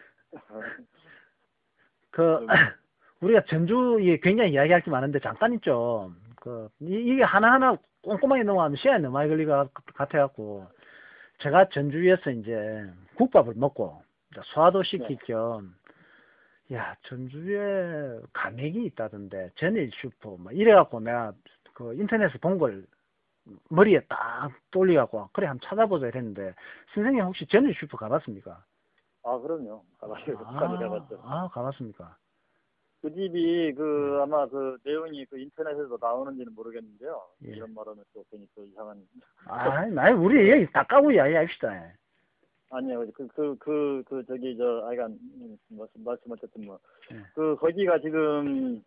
그, 우리가 전주에 굉장히 이야기할 게 많은데, 잠깐 있죠. 그, 이, 이게 하나하나 꼼꼼하게 넘어가면 시간이 너무 많이 걸릴 것 같아갖고, 제가 전주에서 이제 국밥을 먹고, 소화도 시킬 겸, 야, 전주에 가맥이 있다던데, 전일 슈퍼, 뭐, 이래갖고 내가 그 인터넷에 본 걸 머리에 딱 돌려갖고, 그래, 한번 찾아보자 이랬는데, 선생님 혹시 전일 슈퍼 가봤습니까? 아, 그럼요. 가봤어요. 아, 가봤죠. 아, 가봤습니까? 그 집이 그 아마 그 내용이 그 인터넷에서 나오는지는 모르겠는데요. 예. 이런 말하면 또 괜히 또 이상한. 아, 아니, 우리 얘기 다 까고 이야기합시다. 아니요, 그, 그, 그, 그, 저기, 저, 아이가, 음, 말씀, 말씀하셨던 뭐, 예. 그, 거기가 지금,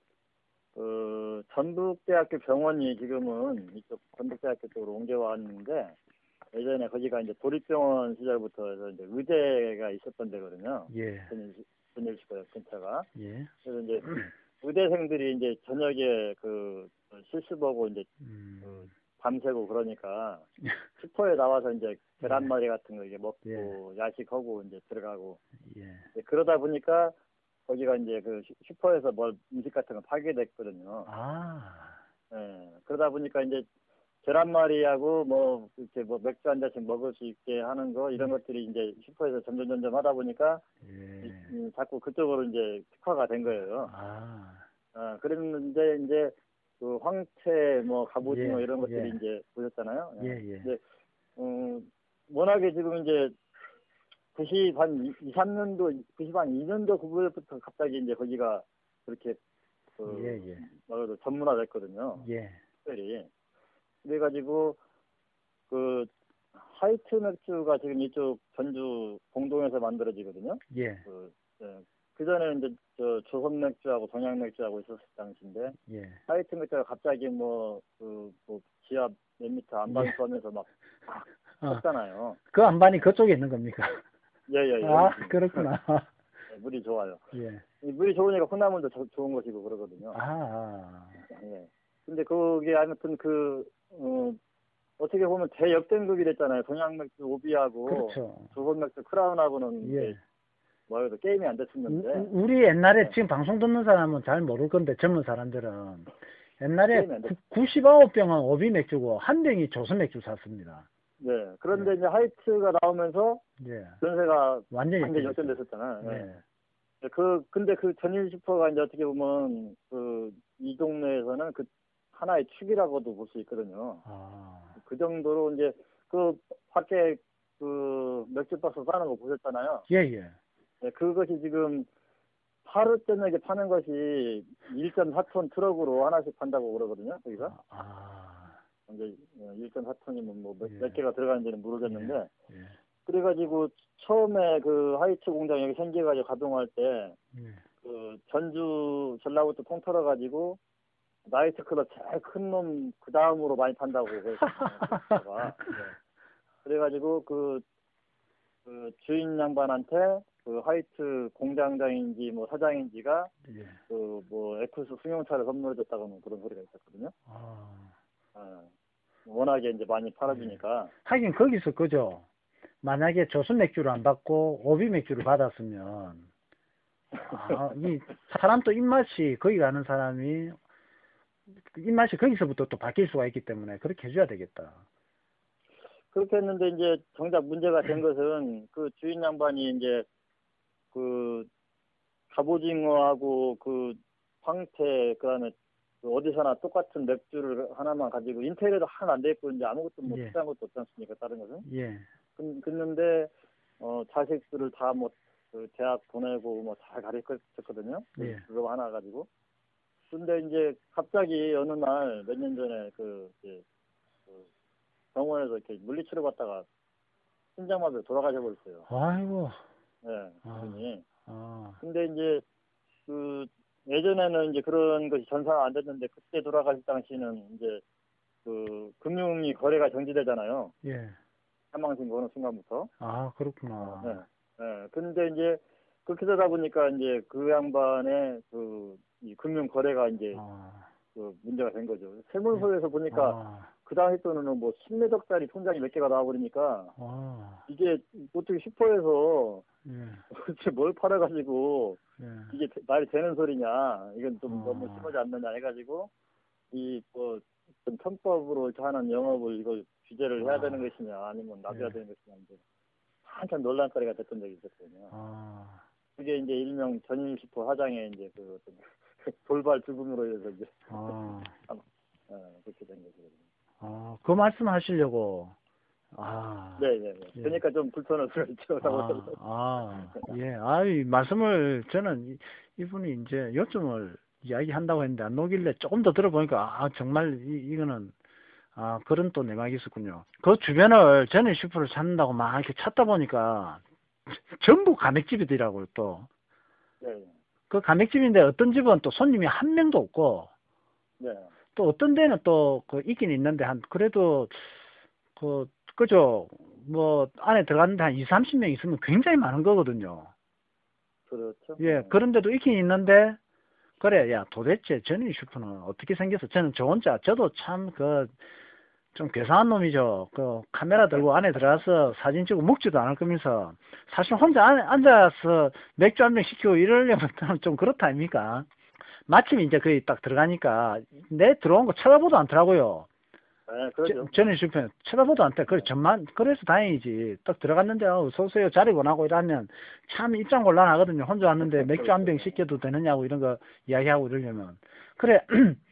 그, 전북대학교 병원이 지금은 이쪽 전북대학교 쪽으로 옮겨왔는데, 예전에 거기가 이제 도립병원 시절부터 해서 이제 의대가 있었던 데거든요. 예, 전일시고 근처가. 예. 그래서 이제 의대생들이 이제 저녁에 그 실습하고 이제 음, 그 밤새고 그러니까 슈퍼에 나와서 이제 계란말이 같은 거 이게 먹고 예. 야식하고 이제 들어가고 예. 이제 그러다 보니까 거기가 이제 그 슈- 슈퍼에서 뭘 음식 같은 거 팔게 됐거든요. 아, 예. 그러다 보니까 이제 계란말이하고 뭐 이렇게 뭐 맥주 한 잔씩 먹을 수 있게 하는 거 이런 것들이 이제 슈퍼에서 점점 점점 하다 보니까 예. 이- 이 자꾸 그쪽으로 이제 특화가 된 거예요. 아, 아, 그랬는데 이제 그 황태 뭐 갑오징어 예, 이런 것들이 예. 이제 보셨잖아요. 예, 예. 근데 음, 워낙에 지금 이제 구십 한 이삼 년도 구십 한 이 년도 그부터 갑자기 이제 거기가 그렇게 그 예, 예. 뭐라도 전문화됐거든요. 예. 특별히. 그래가지고 그 하이트 맥주가 지금 이쪽 전주 공동에서 만들어지거든요. 예. 그, 예. 그 전에 이제 저 조선 맥주하고 동양 맥주하고 있었을 당시인데 예. 화이트 맥주가 갑자기 뭐 그 뭐 지하 몇 미터 안방 예. 꺼면서 막 아, 었잖아요. 그 안반이 그쪽에 있는 겁니까? 예예예. 아, 그렇구나. 물이 좋아요. 예. 이 물이 좋으니까 콩나물도 저, 좋은 것이고 그러거든요. 아, 아. 예. 근데 그게 아무튼 그 어, 어떻게 보면 대역대급이 됐잖아요. 동양 맥주 오비하고 그렇죠. 조선 맥주 크라운하고는 예. 이제 뭐라도 게임이 안 됐었는데. 우, 우리 옛날에 네. 지금 방송 듣는 사람은 잘 모를 건데 젊은 사람들은 옛날에 게임이 안 됐- 구십구 병은 오비 맥주고 한 병이 조선 맥주 샀습니다. 네. 그런데 이제 하이트가 나오면서 예. 전세가 완전히 완전 역전됐죠. 역전됐었잖아요. 예. 예. 그 근데 그 전일 슈퍼가 이제 어떻게 보면 그 이 동네에서는 그 하나의 축이라고도 볼 수 있거든요. 아. 그 정도로 이제 그 밖에 그 맥주 박스 싸는 거 보셨잖아요. 예, 예. 네, 그것이 지금 하루짜리에 파는 것이 일 점 사 톤 트럭으로 하나씩 판다고 그러거든요. 거기가. 아. 이제 일 점 사 톤이면 뭐 몇 예. 개가 들어가는지는 모르겠는데. 예. 예. 그래가지고 처음에 그 하이트 공장 여기 생겨가지고 가동할 때 예. 그 전주 전라부터 통틀어 가지고 나이트클럽 제일 큰 놈 그 다음으로 많이 판다고 그랬어요. 그래가지고 그, 그 주인 양반한테 그 하이트 공장장인지 뭐 사장인지가 예. 그 뭐 에쿠스 승용차를 선물해줬다고는 그런 소리가 있었거든요. 아. 어, 워낙에 이제 많이 팔아주니까. 하긴 거기서 그죠. 만약에 조선 맥주를 안 받고 오비 맥주를 받았으면 아, 이 사람 또 입맛이 거기 가는 사람이 입맛이 거기서부터 또 바뀔 수가 있기 때문에 그렇게 해줘야 되겠다. 그렇게 했는데 이제 정작 문제가 된 것은 그 주인 양반이 이제 그 갑오징어하고 그 황태 그다음에 그 어디서나 똑같은 맥주를 하나만 가지고 인테리어도 하나 안 돼 있고 이제 아무것도 뭐 예. 비싼 것도 없지 않습니까? 다른 것은. 예. 그, 그런데 어 자식들을 다 뭐 그 대학 보내고 뭐 잘 가르쳤거든요. 예. 그거 하나 가지고. 근데 이제 갑자기 어느 날 몇 년 전에 그 이제 그 병원에서 이렇게 물리치료 받다가 심장마비로 돌아가셔 버렸어요. 아이고. 예, 아. 그분이. 아. 근데 이제 그 예전에는 이제 그런 것이 전사가 안 됐는데 그때 돌아가실 당시는 이제 그 금융이 거래가 정지되잖아요. 예. 사망신고 어느 순간부터. 아, 그렇구나. 네. 네. 근데 이제 그렇게 되다 보니까 이제 그 양반의 그 이 금융 거래가 이제 아. 그 문제가 된 거죠. 세무서에서 보니까 아. 그 당시 돈은 뭐 십매덕짜리 통장이 몇 개가 나와버리니까 아. 이게 어떻게 슈퍼에서 예. 도대체 뭘 팔아가지고 예. 이게 말이 되는 소리냐 이건 좀 아. 너무 심하지 않느냐 해가지고 이 뭐 좀 편법으로 이렇게 하는 영업을 이거 규제를 해야 아. 되는 것이냐 아니면 놔둬야 예. 되는 것이냐 이제 한참 논란거리가 됐던 적이 있었거든요. 아. 그게 이제 일명 전임 슈퍼 사장의 이제 그 어떤 돌발 죽음으로 인해서 이제 아. 어, 그렇게 된 거죠. 아, 그 말씀 하시려고. 아. 네, 네, 네. 예. 그러니까 좀 불편할 수가 있죠. 아, 아, 예. 아이, 말씀을 저는 이, 이분이 이제 요점을 이야기한다고 했는데 안 오길래 조금 더 들어보니까 아, 정말 이, 이거는 아, 그런 또 내막이 있었군요. 그 주변을 전에 슈퍼를 찾는다고 막 이렇게 찾다 보니까 전부 가맥집이더라고요, 또. 네, 네. 그 가맥집인데 어떤 집은 또 손님이 한 명도 없고 네. 또 어떤 데는 또 그 있긴 있는데 한 그래도 그 그죠 뭐 안에 들어갔는데 한 이삼십 명 있으면 굉장히 많은 거거든요. 그렇죠. 예, 네. 그런데도 있긴 있는데 그래 야 도대체 전인 슈퍼는 어떻게 생겨서 저는 저 혼자 저도 참 그 좀 괴상한 놈이죠. 그 카메라 들고 안에 들어가서 사진 찍고 먹지도 않을 거면서 사실 혼자 안에 앉아서 맥주 한 병 시키고 이러려면 좀 그렇다 아닙니까? 마침 이제 거기 딱 들어가니까 내 들어온 거 쳐다보도 않더라고요. 네, 그렇죠. 저는 슈퍼 쳐다보도 않대. 그래 전만 그래서 다행이지. 딱 들어갔는데 어, 어서 오세요 자리 원하고 이러면 참 입장 곤란하거든요. 혼자 왔는데 맥주 한 병 시켜도 되느냐고 이런 거 이야기하고 이러려면 그래.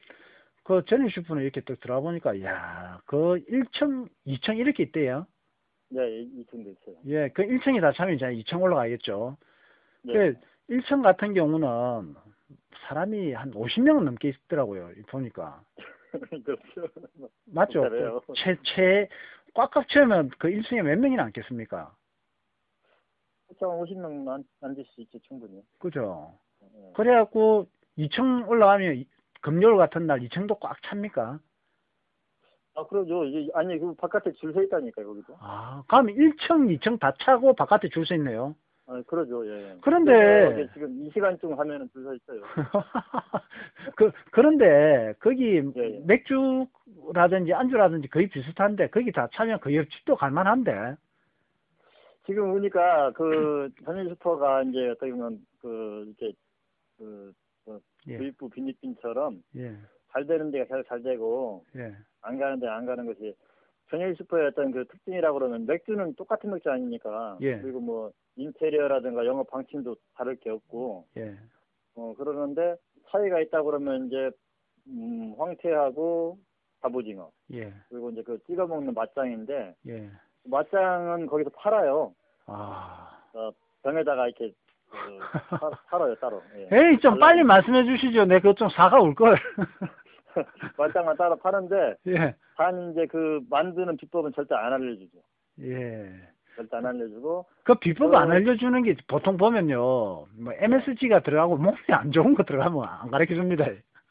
그 전인 슈퍼는 이렇게 딱 들어가 보니까 야, 그 일 층, 이 층 이렇게 있대요. 네, 이 층도 있어요. 예, 그 일 층이 다 차면 이제 이 층 올라가겠죠. 네. 그 일 층 같은 경우는 사람이 한 오십 명은 넘게 있더라고요. 보니까. 그렇죠. 맞죠? 그래요. 그 채, 채, 꽉꽉 채우면 그 일 층에 몇 명이나 앉겠습니까? 한 오십 명 안, 앉을 수 있죠, 충분히. 그죠? 예. 그래갖고 이 층 올라가면 금요일 같은 날 이 층도 꽉 찹니까? 아, 그러죠. 이게, 아니, 그 바깥에 줄 서 있다니까요, 거기도. 아, 그러면 일 층, 이 층 다 차고 바깥에 줄 서 있네요. 아, 그러죠, 예. 그런데 이게 지금 이 시간쯤 하면은 줄 서 있어요. 그 그런데 거기 예, 예. 맥주라든지 안주라든지 거의 비슷한데 거기 다 차면 그 옆집도 갈만한데. 지금 보니까 그 전일 슈퍼가 이제 어떻게 보면 그 이렇게 그 뭐 예. 주입부 빈입빈처럼 예. 잘 되는 데가 계속 잘 되고 예. 안 가는 데 안 가는 것이 전일 슈퍼의 어떤 그 특징이라고 그러면 맥주는 똑같은 맥주 아닙니까? 예. 그리고 뭐 인테리어라든가 영업 방침도 다를 게 없고 예. 어 그러는데 차이가 있다 그러면 이제 음 황태하고 갑오징어 예. 그리고 이제 그 찍어 먹는 맛장인데 예. 맛장은 거기서 팔아요. 아. 어, 병에다가 이렇게 그, 사, 팔아요 따로. 예. 에이 좀 빨리 말씀해 주시죠. 내 그거 좀 사가 올 걸. 맛장만 따로 파는데 예. 단 이제 그 만드는 비법은 절대 안 알려주죠. 예. 절대 안 알려주고. 그 비법 어, 안 알려주는 게 보통 보면요, 뭐 엠에스지가 들어가고 몸에 안 좋은 거 들어가면 안 가르쳐 줍니다.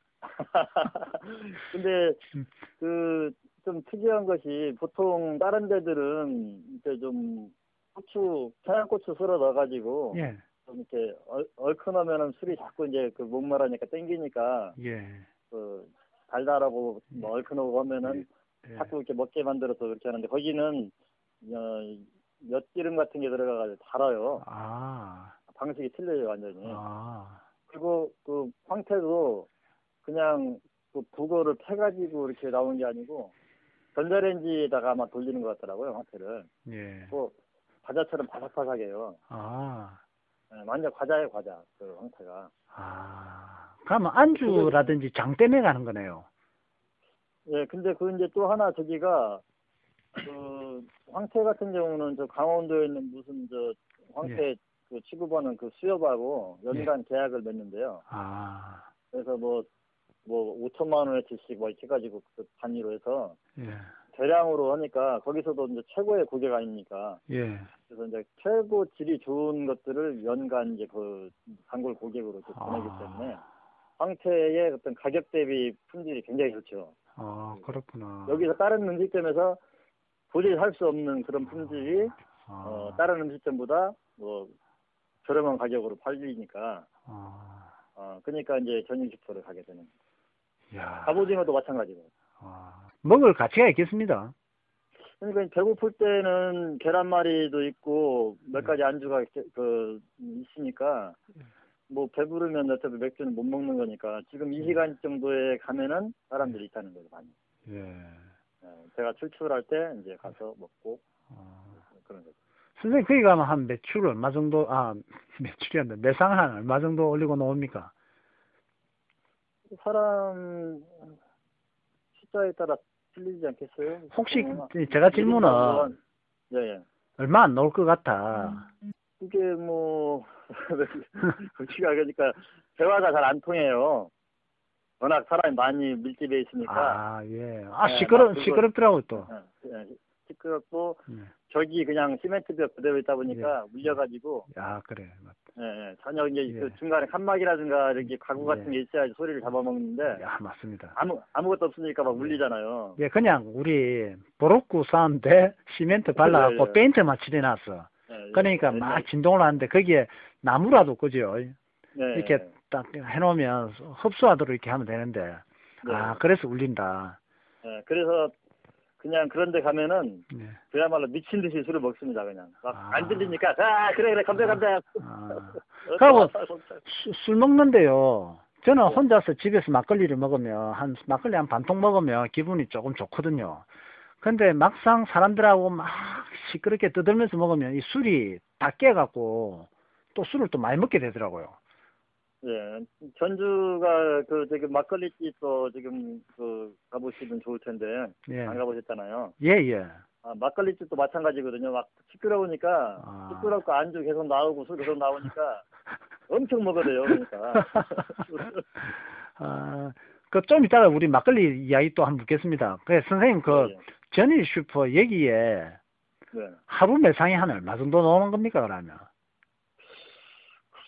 근데 그 좀 특이한 것이 보통 다른 데들은 이제 좀 고추, 청양고추 썰어 넣어가지고 예. 좀 이렇게 얼, 얼큰하면은 술이 자꾸 이제 그 목마르니까 땡기니까 예. 그 달달하고 뭐 얼큰하고 하면은 예. 자꾸 이렇게 먹게 만들어서 그렇게 하는데 거기는 어, 엿기름 같은 게 들어가가지고 달아요. 아. 방식이 틀려요 완전히. 아. 그리고 그 황태도 그냥 그 북어를 패가지고 이렇게 나오는 게 아니고 전자레인지에다가 아마 돌리는 것 같더라고요 황태를. 예. 또 과자처럼 바삭바삭해요. 아. 네, 완전 과자예요 과자 그 황태가. 아. 그러면 안주라든지 장 때문에 가는 거네요. 예, 근데 그 이제 또 하나 저기가 그 황태 같은 경우는 저 강원도에 있는 무슨 저 황태 예. 그 취급하는 그 수협하고 연간 예. 계약을 맺는데요. 아. 그래서 뭐 뭐 오천만 원어치씩 뭐 이렇게 해가지고 그 단위로 해서 예. 대량으로 하니까 거기서도 이제 최고의 고객 아닙니까? 예. 그래서 이제 최고 질이 좋은 것들을 연간 이제 그 단골 고객으로 이렇게 보내기 때문에 아. 황태의 어떤 가격 대비 품질이 굉장히 좋죠. 아, 그렇구나. 여기서 다른 음식점에서 도저히 할 수 없는 그런 품질이 아. 어, 다른 음식점보다 뭐 저렴한 가격으로 팔리니까 아. 어, 그러니까 이제 전인식표를 가게 되는 거예요. 야. 갑오징어도 마찬가지고. 아. 먹을 가치가 있겠습니다. 그러니까 배고플 때는 계란말이도 있고 몇 가지 안주가 그 있으니까 뭐 배부르면 어차피 맥주는 못 먹는 거니까 지금 이 시간 정도에 가면은 사람들이 있다는 거죠 많이. 예. 제가 출출할 때 이제 가서 먹고 아. 그런 거죠. 선생님 거기 가면 한 매출 얼마 정도 아 매출이 아니라 매상 한 얼마 정도 올리고 나옵니까? 사람 숫자에 따라 틀리지 않겠어요? 혹시 어, 제가 질문은 예, 예. 얼마 안 나올 것 같아. 그게 뭐 솔직히 그러니까 대화가 잘 안 통해요. 워낙 사람이 많이 밀집해 있으니까. 아, 예. 아, 네, 시끄러, 그거, 시끄럽더라고, 또. 예, 시끄럽고, 네. 저기 그냥 시멘트벽 그대로 있다 보니까 예. 물려가지고. 아, 그래. 맞다. 예, 예. 전혀 이제 예. 그 중간에 칸막이라든가 이렇게 가구 같은 예. 게 있어야지 소리를 잡아먹는데. 야, 맞습니다. 아무, 아무것도 없으니까 막 물리잖아요. 예, 그냥 우리 보록구 싸는데 시멘트 발라갖고 예, 예. 페인트만 칠해놨어. 예, 예. 그러니까 예, 막 예. 진동을 하는데 거기에 나무라도 그죠? 예, 이렇게 예. 딱 해놓으면 흡수하도록 이렇게 하면 되는데. 네. 아, 그래서 울린다. 예, 그래서 그냥 그런 데 가면은 네. 그야말로 미친 듯이 술을 먹습니다, 그냥. 막 아. 안 들리니까, 아, 그래, 그래, 건배, 건배. 아. 그리고 수- 술 먹는데요. 저는 네. 혼자서 집에서 막걸리를 먹으면, 한, 막걸리 한 반 통 먹으면 기분이 조금 좋거든요. 근데 막상 사람들하고 막 시끄럽게 떠들면서 먹으면 이 술이 다 깨갖고 또 술을 또 많이 먹게 되더라고요. 예, 전주가 그 저기 막걸리집도 지금 그 가보시면 좋을 텐데 예. 안 가보셨잖아요. 예, 예. 아, 막걸리집도 마찬가지거든요. 막 시끄러우니까 아. 시끄럽고 안주 계속 나오고 술 계속 나오니까 엄청 먹어야 돼요. 그러니까. 아, 그 좀 이따가 우리 막걸리 이야기 또 한번 묻겠습니다. 그 선생님 그 예, 예. 전일 슈퍼 여기에 네. 하루 매상이 한 얼마 정도 나오는 겁니까 그러면?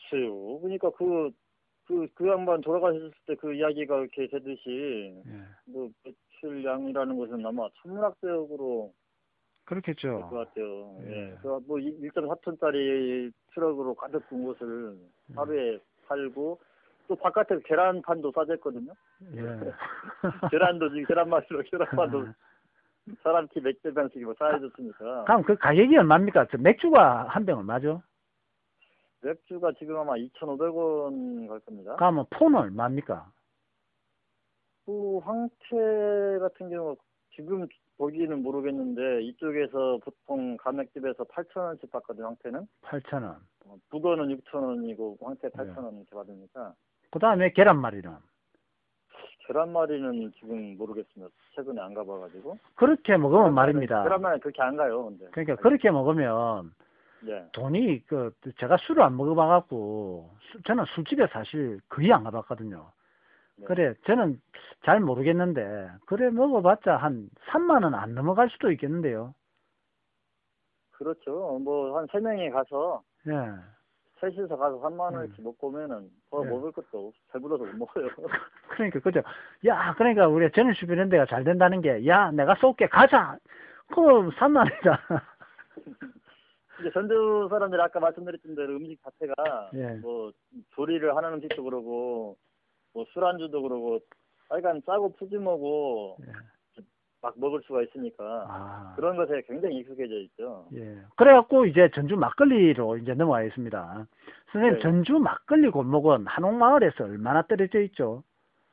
글쎄요. 그러니까 그, 그, 그 양반 돌아가셨을 때 그 이야기가 이렇게 되듯이, 예. 뭐, 배출량이라는 것은 아마 천문학적으로 될 그렇겠죠. 것 같아요. 예. 예. 그 뭐, 일 점 사 톤짜리 트럭으로 가득 든 것을 하루에 팔고, 또 바깥에 계란판도 싸졌거든요. 예. 계란도 지금 계란말이로 계란판도 사람 키 몇 병씩 뭐 쌓여졌으니까. 그럼 그 가격이 얼마입니까? 저 맥주가 한 병 얼마죠? 맥주가 지금 아마 이천오백 원 갈 겁니다. 그러면 폰은 얼마입니까? 또 황태 같은 경우 지금 거기는 모르겠는데 이쪽에서 보통 가맥집에서 팔천 원씩 받거든요. 황태는. 팔천 원. 어, 북어는 육천 원이고 황태 팔천 원 이렇게 받으니까. 그 다음에 계란말이는? 계란말이는 지금 모르겠습니다. 최근에 안 가봐가지고. 그렇게 먹으면 말입니다. 계란말이 그렇게 안 가요. 근데. 그러니까 그렇게 먹으면 예. 돈이 그 제가 술을 안 먹어봐갖고 수- 저는 술집에 사실 거의 안 가봤거든요. 네. 그래 저는 잘 모르겠는데 그래 먹어봤자 한 삼만 원 안 넘어갈 수도 있겠는데요. 그렇죠. 뭐 한 세 명이 가서 예. 셋이서 가서 삼만 음. 원씩 먹고 오면은 더 예. 먹을 것도 없- 배불러서 못 먹어요. 그러니까 그죠. 야 그러니까 우리 전일슈 이런 데가 잘 된다는 게 야 내가 쏠게 가자. 그럼 삼만 원이다. 이제 전주 사람들이 아까 말씀드렸던 대로 음식 자체가 예. 뭐 조리를 하는 음식도 그러고 뭐 술안주도 그러고 약간 짜고 푸짐하고 예. 막 먹을 수가 있으니까 아. 그런 것에 굉장히 익숙해져 있죠. 예. 그래갖고 이제 전주 막걸리로 이제 넘어와 있습니다. 선생님, 네. 전주 막걸리 골목은 한옥마을에서 얼마나 떨어져 있죠?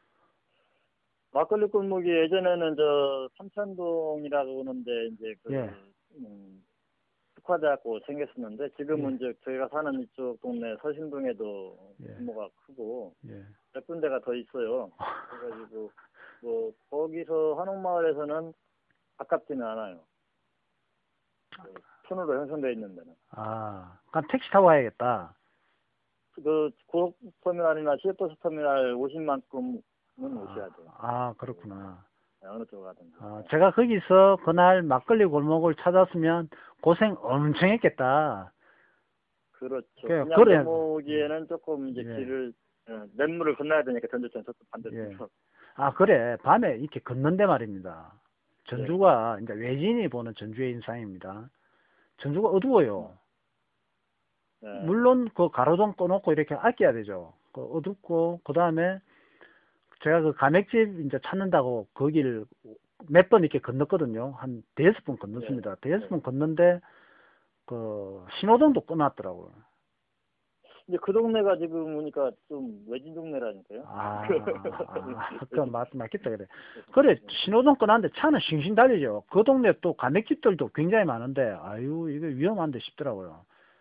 막걸리 골목이 예전에는 저 삼천동이라고 하는데 이제 그 예. 음, 특화되었고 생겼었는데 지금은 예. 이제 저희가 사는 이쪽 동네 서신동에도 예. 규모가 크고 예. 몇 군데가 더 있어요. 그래가지고 뭐 거기서 한옥마을에서는 가깝지는 않아요. 그 촌으로 형성되어 있는 데는. 아, 그럼 택시 타고 가야겠다. 그 고속터미널이나 시외버스터미널 오신 만큼은 오셔야 돼요. 아, 그렇구나. 네, 어느 쪽 가든지. 아, 제가 거기서 그날 막걸리 골목을 찾았으면 고생 엄청 했겠다. 그렇죠. 그래, 그냥 그래. 넘어오기에는 조금 이제 예. 길을 어, 냇물을 건너야 되니까 전주천 저쪽 반대쪽에서. 예. 아, 그래. 밤에 이렇게 걷는데 말입니다. 전주가 이제 외진이 보는 전주의 인상입니다. 전주가 어두워요. 네. 물론 그 가로등 꺼놓고 이렇게 아껴야 되죠. 그 어둡고 그 다음에 제가 그 가맥집 이제 찾는다고 거기를 몇 번 이렇게 건넜거든요. 한 대여섯 번 건넜습니다. 네. 대여섯 번 건넜는데 그 신호등도 꺼놨더라고요. 근데 그 동네가 지금 보니까 좀 외진 동네라니까요. 아, 아, 그 맞, 맞겠다 그래. 그래 신호등 꺼놨는데 차는 싱싱 달리죠. 그 동네 또 가맥집들도 굉장히 많은데 아유 이거 위험한데 싶더라고요.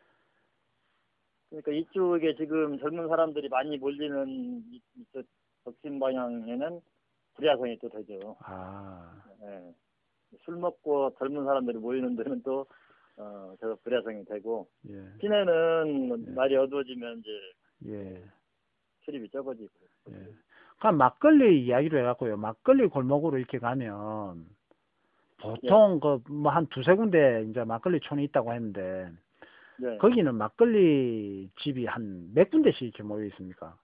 그러니까 이쪽에 지금 젊은 사람들이 많이 몰리는 이- 이쪽 덕진 방향에는 불야성이 또 되죠. 아, 예. 술 먹고 젊은 사람들이 모이는 데는 또 어, 계속 불야성이 되고 예, 시내는 예. 날이 어두워지면 이제 예, 출입이 적어지고. 예. 그럼 막걸리 이야기로 해갖고요. 막걸리 골목으로 이렇게 가면 보통 그 뭐 한 두세 군데 이제 막걸리 촌이 있다고 했는데 네. 거기는 막걸리 집이 한 몇 군데씩 이렇게 모여 있습니까?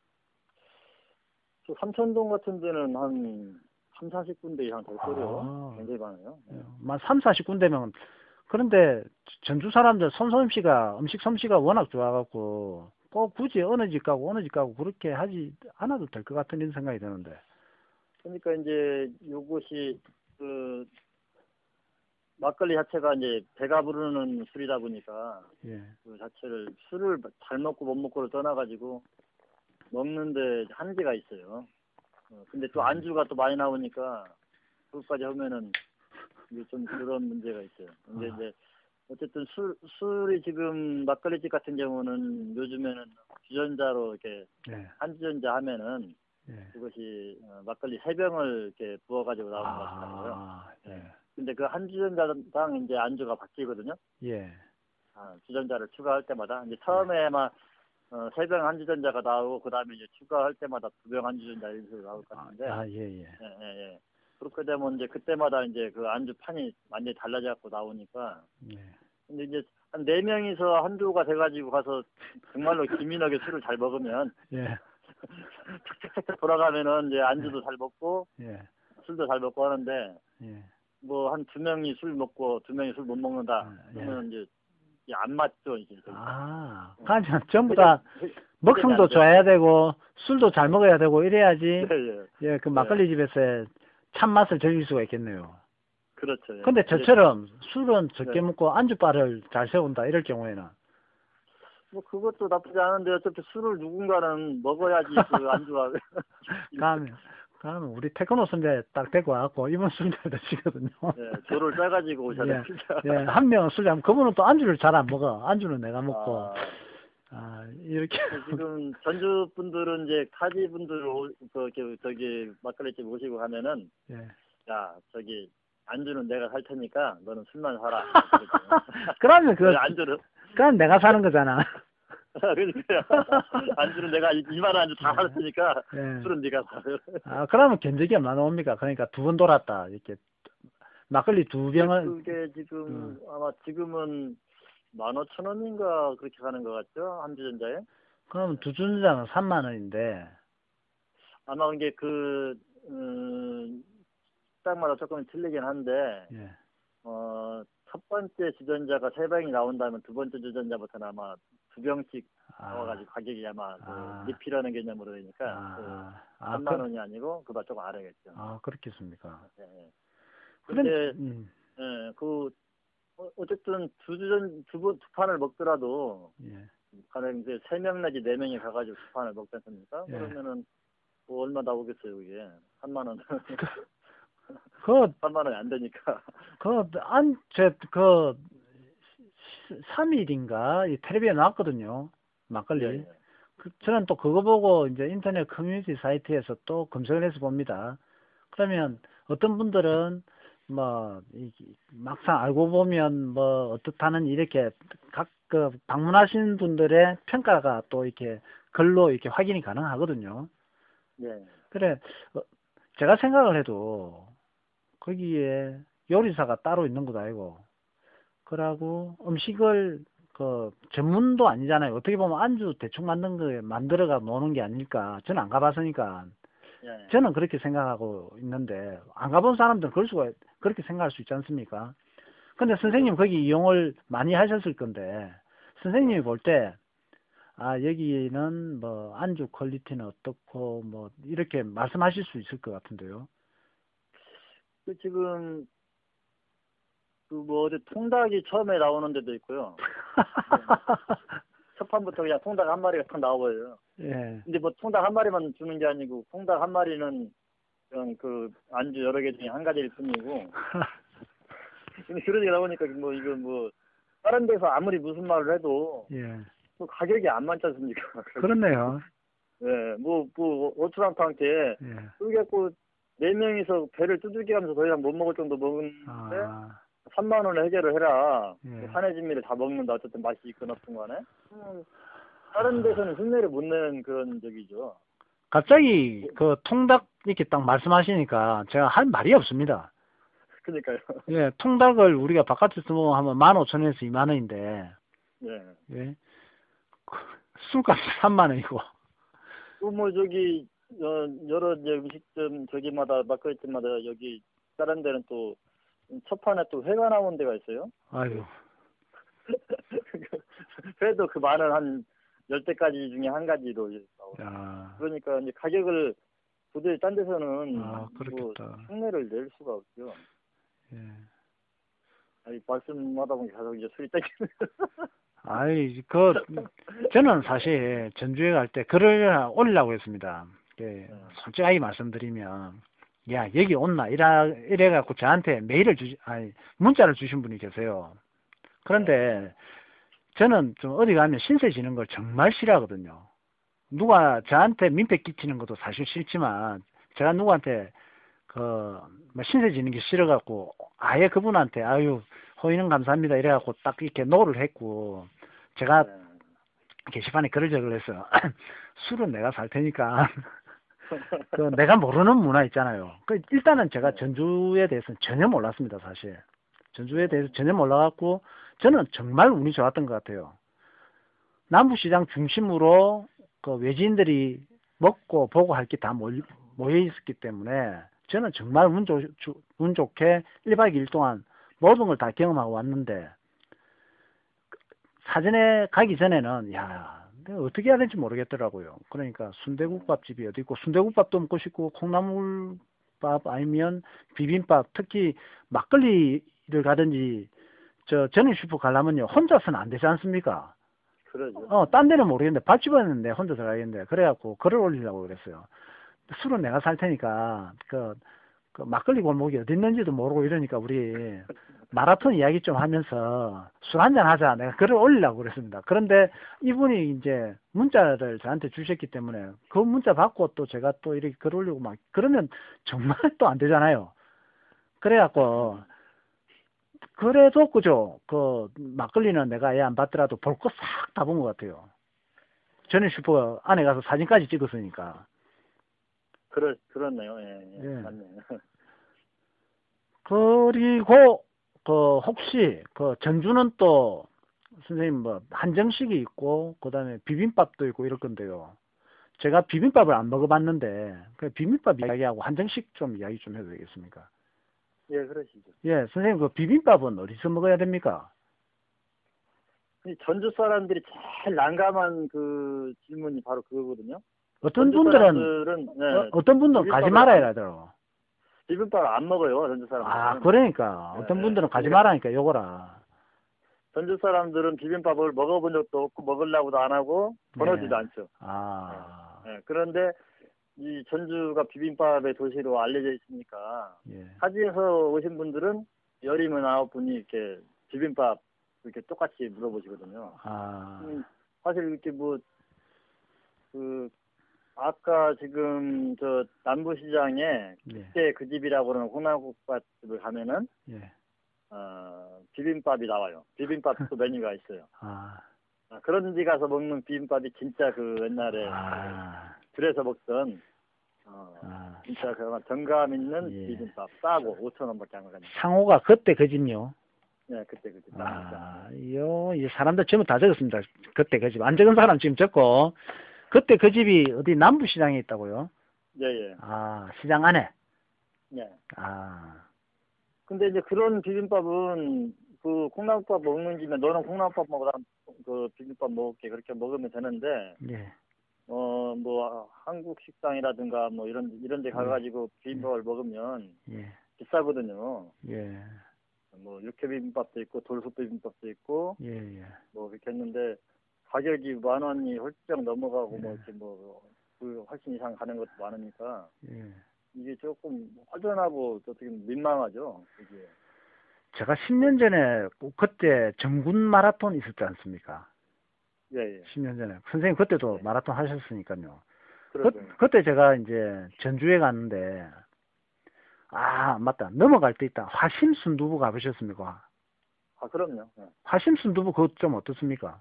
또 삼천동 같은 데는 한 삼, 사십 군데 이상 될 거예요. 아. 굉장히 많아요. 네. 만 삼, 사십 군데면 그런데 전주 사람들 손솜씨가 음식 솜씨가 워낙 좋아갖고 꼭 굳이 어느 집 가고 어느 집 가고 그렇게 하지 않아도 될 것 같은 이런 생각이 드는데. 그러니까 이제 요것이 그 막걸리 자체가 이제 배가 부르는 술이다 보니까 예. 그 자체를 술을 잘 먹고 못 먹고를 떠나가지고 먹는데 한계가 있어요. 어, 근데 또 안주가 또 많이 나오니까 그것까지 하면은 이게 좀 그런 문제가 있어요. 근데 아. 이제 어쨌든 술 술이 지금 막걸리집 같은 경우는 요즘에는 주전자로 이렇게 예. 한 주전자 하면은 예. 그것이 어, 막걸리 세 병을 이렇게 부어가지고 나오는 것 같더라고요. 아, 예. 근데 그 한 주전자당 이제 안주가 바뀌거든요. 예. 아, 주전자를 추가할 때마다 이제 처음에만 어, 세 병 한 주전자가 나오고 그 다음에 이제 추가할 때마다 두 병 한 주전자 이런 식으로 나올 것 같은데. 아, 예, 예. 예, 예, 예. 그렇게 되면 이제 그때마다 이제 그 안주 판이 완전히 달라져 갖고 나오니까. 예. 근데 이제 한 네 명이서 한조가 돼가지고 가서 정말로 기민하게 술을 잘 먹으면 예. 착착착착 돌아가면은 이제 안주도 잘 먹고 예. 술도 잘 먹고 하는데 예. 뭐 한 두 명이 술 먹고 두 명이 술 못 먹는다. 예. 그러면 이제 이게 안 맞죠 이제. 아, 그러니까 전부 다 먹성도 안 돼. 좋아야 되고 술도 잘 먹어야 되고 이래야지. 예, 예. 예, 그 막걸리 집에서 참맛을 즐길 수가 있겠네요. 그렇죠. 예. 근데 저처럼 술은 적게 네. 먹고 안주바를 잘 세운다 이럴 경우에는 뭐 그것도 나쁘지 않은데 어차피 술을 누군가는 먹어야지 그 안주가. 가면 가면 우리 태권도 선배 딱 데리고 와갖고 이번 술잘 드시거든요. 예, 조를 짜가지고 오셔야 예, 됩니다. 예, 한 명은 술 잘, 그분은 또 안주를 잘 안 먹어. 안주는 내가 먹고. 아, 아, 이렇게. 지금 전주 분들은 이제 타지 분들 오- 그 저기, 저기 막걸리집 오시고 가면은 예. 야 저기 안주는 내가 살 테니까 너는 술만 사라. 그러면 그, 안주를 그건 내가 사는 거잖아. 그러니까요. 안주는 내가 이- 이만한 안주 다 살 테니까 예. 술은 네가 사. 아, 그러면 견적이 얼마나 옵니까? 그러니까 두 번 돌았다. 이렇게. 막걸리 두 병을. 그게 지금 음. 아마 지금은 만 오천 원인가 그렇게 가는 것 같죠 한주전자에. 그러면 두 준장은 삼만 원인데. 아마 이게 그 음, 식당마다 조금 틀리긴 한데 예. 어, 첫 번째 주전자가 세 병이 나온다면 두 번째 주전자부터는 아마 두 병씩 아. 나와가지고 가격이 아마 아. 그 리필하는 개념으로 되니까 아. 그 아, 삼만 그, 원이 아니고 그보다 조금 아래겠죠. 아, 그렇겠습니까? 예, 예. 그런데, 근데 음, 예, 그 어, 어쨌든 두 주전 두, 번- 두 판을 먹더라도 예. 가령 이제 세 명 내지 네 명이 가가지고 두 판을 먹지 않습니까? 예. 그러면은 뭐 얼마 나오겠어요 그게 삼만 원. 그, 삼만 원이 안 되니까. 그, 안, 제, 그, 삼 일인가, 이 텔레비에 나왔거든요. 막걸리. 예, 예. 그, 저는 또 그거 보고 이제 인터넷 커뮤니티 사이트에서 또 검색을 해서 봅니다. 그러면 어떤 분들은 뭐, 이, 막상 알고 보면 뭐, 어떻다는 이렇게 각, 그, 방문하신 분들의 평가가 또 이렇게 글로 이렇게 확인이 가능하거든요. 예. 그래, 어, 제가 생각을 해도 거기에 요리사가 따로 있는 것도 아니고, 그러고 음식을 그 전문도 아니잖아요. 어떻게 보면 안주 대충 만든 거 만들어가 노는 게 아닐까. 저는 안 가봤으니까. 예. 저는 그렇게 생각하고 있는데 안 가본 사람들은 그럴 수가 그렇게 생각할 수 있지 않습니까? 근데 선생님 거기 이용을 많이 하셨을 건데 선생님이 볼 때 아, 여기는 뭐 안주 퀄리티는 어떻고 뭐 이렇게 말씀하실 수 있을 것 같은데요. 그 지금 그 뭐 어디 통닭이 처음에 나오는 데도 있고요. 첫 판부터 그냥 통닭 한 마리가 탁 나와요. 예. 근데 뭐 통닭 한 마리만 주는 게 아니고 통닭 한 마리는 그냥 그 안주 여러 개 중에 한 가지일 뿐이고. 근데 그런 얘기 나오니까 뭐 이거 뭐 다른 데서 아무리 무슨 말을 해도 예. 뭐 가격이 안 맞지 않습니까? 그렇네요. 예, 뭐, 뭐, 오트랑탕께, 예. 그래갖고, 네 명이서 배를 두들겨 가면서 더 이상 못 먹을 정도 먹는데, 아, 삼만 원에 해결을 해라. 예. 한해진미를 다 먹는다. 어쨌든 맛이 있건 없건 간에. 음, 다른 데서는 흉내를 못 내는 그런 적이죠. 갑자기 그 통닭 이렇게 딱 말씀하시니까 제가 할 말이 없습니다. 그러니까요. 예, 통닭을 우리가 바깥에서 먹으면 하면 만 오천 원에서 이만 원인데, 예. 예. 술값이 삼만 원이고. 또 뭐, 저기, 어, 여러 이제 음식점, 저기마다, 막걸리집마다 여기, 다른 데는 또, 첫 판에 또 회가 나온 데가 있어요. 아유. 회도 그 많은 한 열대 가지 중에 한 가지로 나오고. 야. 그러니까 이제 가격을 도저히 딴 데서는 아, 뭐 그렇겠다. 흉내를 낼 수가 없죠. 예. 아니, 말씀하다 보니 계속 이제 술이 땡기는. 아이, 그, 저는 사실 전주에 갈 때 글을 올리려고 했습니다. 예, 솔직하게 말씀드리면, 야, 여기 온나? 이라, 이래갖고 저한테 메일을 주시, 아니, 문자를 주신 분이 계세요. 그런데 저는 좀 어디 가면 신세 지는 걸 정말 싫어하거든요. 누가 저한테 민폐 끼치는 것도 사실 싫지만, 제가 누구한테 그, 뭐 신세 지는 게 싫어갖고, 아예 그분한테, 아유, 호의는 감사합니다. 이래갖고 딱 이렇게 노를 했고, 제가 네. 게시판에 글을 적을했어요. 술은 내가 살 테니까. 그 내가 모르는 문화 있잖아요. 그 일단은 제가 전주에 대해서는 전혀 몰랐습니다, 사실. 전주에 대해서 전혀 몰라갖고, 저는 정말 운이 좋았던 것 같아요. 남부시장 중심으로 그 외지인들이 먹고 보고 할 게 다 모여 있었기 때문에 저는 정말 운, 좋, 운 좋게 일 박 이 일 동안 모든 걸 다 경험하고 왔는데 사전에 가기 전에는 야 어떻게 해야 될지 모르겠더라고요. 그러니까 순대국밥집이 어디 있고 순대국밥도 먹고 싶고 콩나물밥 아니면 비빔밥 특히 막걸리를 가든지 저 전인 슈퍼 가려면요 혼자서는 안 되지 않습니까? 그러죠. 어, 딴 데는 모르겠는데 밥집은 내 혼자 들어가겠는데 그래갖고 글을 올리려고 그랬어요. 술은 내가 살 테니까 그, 그 막걸리 골목이 어디 있는지도 모르고 이러니까 우리 마라톤 이야기 좀 하면서 술 한잔 하자. 내가 글을 올리려고 그랬습니다. 그런데 이분이 이제 문자를 저한테 주셨기 때문에 그 문자 받고 또 제가 또 이렇게 글 올리고 막 그러면 정말 또 안 되잖아요. 그래갖고 그래도 그죠. 그 막걸리는 내가 애 안 받더라도 볼 거 싹 다 본 것 같아요. 전에 슈퍼 안에 가서 사진까지 찍었으니까. 그렇 그렇네요. 예, 예. 예. 맞네요. 그리고 그 혹시 그 전주는 또 선생님 뭐 한정식이 있고 그다음에 비빔밥도 있고 이럴 건데요. 제가 비빔밥을 안 먹어봤는데 그 비빔밥 이야기하고 한정식 좀 이야기 좀 해도 되겠습니까? 예, 그러시죠. 예, 선생님 그 비빔밥은 어디서 먹어야 됩니까? 이 전주 사람들이 제일 난감한 그 질문이 바로 그거거든요. 어떤 전주 분들은 사람들은, 네, 어, 어떤 분들은 가지 비빔밥을 말아야 하더라고. 비빔밥 안 먹어요, 전주 사람들은. 아, 그러니까 어떤 네, 분들은 가지 네. 말라니까 요거라. 전주 사람들은 비빔밥을 먹어본 적도 없고 먹으려고도 안 하고 권하지도 네. 않죠. 아, 네, 그런데 이 전주가 비빔밥의 도시로 알려져 있으니까 예. 타지에서 오신 분들은 열이면 아홉 분이 이렇게 비빔밥 이렇게 똑같이 물어보시거든요. 아, 음, 사실 이렇게 뭐 그 아까 지금 저 남부시장에 예, 그때 그 집이라고 그러는 콩나물국밥집을 가면은 예. 어, 비빔밥이 나와요. 비빔밥도 메뉴가 있어요. 아, 아, 그런 데 가서 먹는 비빔밥이 진짜 그 옛날에 아, 들에서 먹던 어, 아. 진짜 그 정감 있는 예. 비빔밥 싸고 오천 원밖에 안 가니까. 상호가 그때 그 집요. 네, 그때 그때. 아, 요, 이 사람들 전부 다 적었습니다. 그때 그 집. 안 적은 사람 지금 적고. 그때 그 집이 어디 남부시장에 있다고요? 예, 예. 아, 시장 안에? 예. 아, 근데 이제 그런 비빔밥은 그 콩나물밥 먹는 김에 너는 콩나물밥 먹으라 그 비빔밥 먹을게 그렇게 먹으면 되는데 예. 어 뭐 한국 식당이라든가 뭐 이런 이런 데 가가지고 비빔밥을 먹으면 예. 비싸거든요. 예. 뭐 육회 비빔밥도 있고 돌솥 비빔밥도 있고 예. 예. 뭐 그렇게 했는데 가격이 만 원이 훌쩍 넘어가고 예. 뭐 이렇게 뭐그 훨씬 이상 가는 것도 많으니까 예. 이게 조금 허전하고 어떻게 민망하죠. 이게. 제가 십 년 전에 그때 정군 마라톤 있었지 않습니까? 예, 예. 십 년 전에. 선생님 그때도 네. 마라톤 하셨으니까요. 그렇죠. 그, 그때 제가 이제 전주에 갔는데, 아, 맞다. 넘어갈 때 있다. 화심 순두부 가보셨습니까? 아, 그럼요. 예. 화심 순두부 그거 좀 어떻습니까?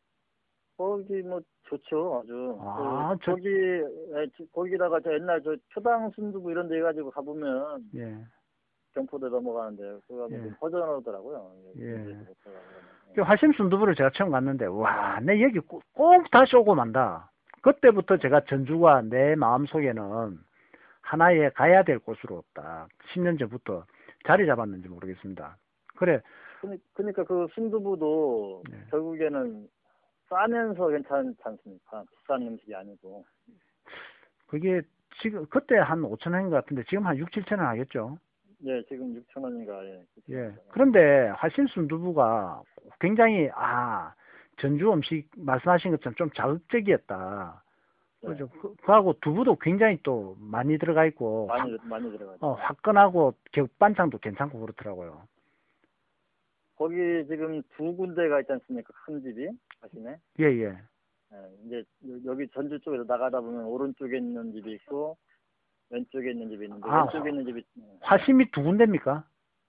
거기 뭐 좋죠, 아주. 아, 그, 저- 거기 에, 지- 거기다가 저 옛날 저 초당 순두부 이런 데 가지고 가보면 예. 경포대 넘어가는데 그거 예. 좀 허전하더라고요. 예. 문제도 못 가고 그 그러면. 화심 순두부를 제가 처음 갔는데, 와, 내 여기 꼭, 꼭 다시 오고 만다. 그때부터 제가 전주가 내 마음속에는 하나의 가야 될 곳으로 딱 십 년 전부터 자리 잡았는지 모르겠습니다. 그래, 그니- 그러니까 그 순두부도 네. 결국에는 싸면서 괜찮지 않습니까? 비싼 음식이 아니고. 그게 지금, 그때 한 오천 원인 것 같은데 지금 한 육, 칠천 원 하겠죠? 예, 지금 육천 원인가, 예. 예. 그런데 화심 순두부가 굉장히, 아, 전주 음식 말씀하신 것처럼 좀 자극적이었다. 네. 그죠. 그- 그하고 두부도 굉장히 또 많이 들어가 있고, 많이, 많이 들어가죠. 어, 화끈하고 겹반찬도 괜찮고 그렇더라고요. 거기 지금 두 군데가 있지 않습니까? 큰 집이, 하시네. 예, 예. 예, 이제 여기 전주 쪽에서 나가다 보면 오른쪽에 있는 집이 있고 왼쪽에 있는 집이 있는데 아, 왼쪽에 있는 집이 화심이 두 군데입니까?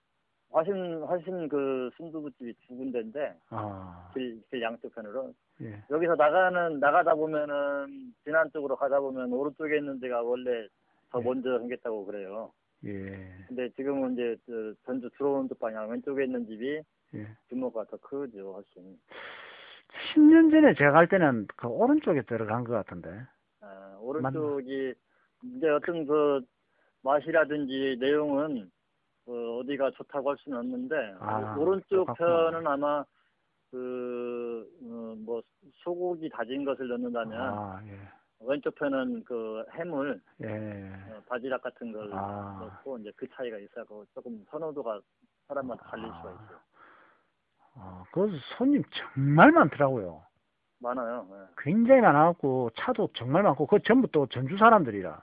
화신 화신 그 순두부집이 두 군데인데 아, 길, 길 양쪽 편으로 예. 여기서 나가는 나가다 보면은 진안 쪽으로 가다 보면 오른쪽에 있는 데가 원래 더 예. 먼저 생겼다고 그래요. 예. 근데 지금은 이제 그 전주 들어오는 쪽 방향 왼쪽에 있는 집이 예. 규모가 더 크죠, 훨씬. 십 년 전에 제가 갈 때는 그 오른쪽에 들어간 것 같은데. 아, 오른쪽이 이제 어떤 그 맛이라든지 내용은 어, 어디가 좋다고 할 수는 없는데 아, 오른쪽 똑같구나. 편은 아마 그 뭐 소고기 다진 것을 넣는다면 아, 예. 왼쪽 편은 그 해물, 예. 어, 바지락 같은 걸 아. 넣고 이제 그 차이가 있어서 조금 선호도가 사람마다 달릴 수가 있어요. 아, 그 손님 정말 많더라고요. 많아요. 예. 굉장히 많아갖고 차도 정말 많고 그 전부 또 전주 사람들이라.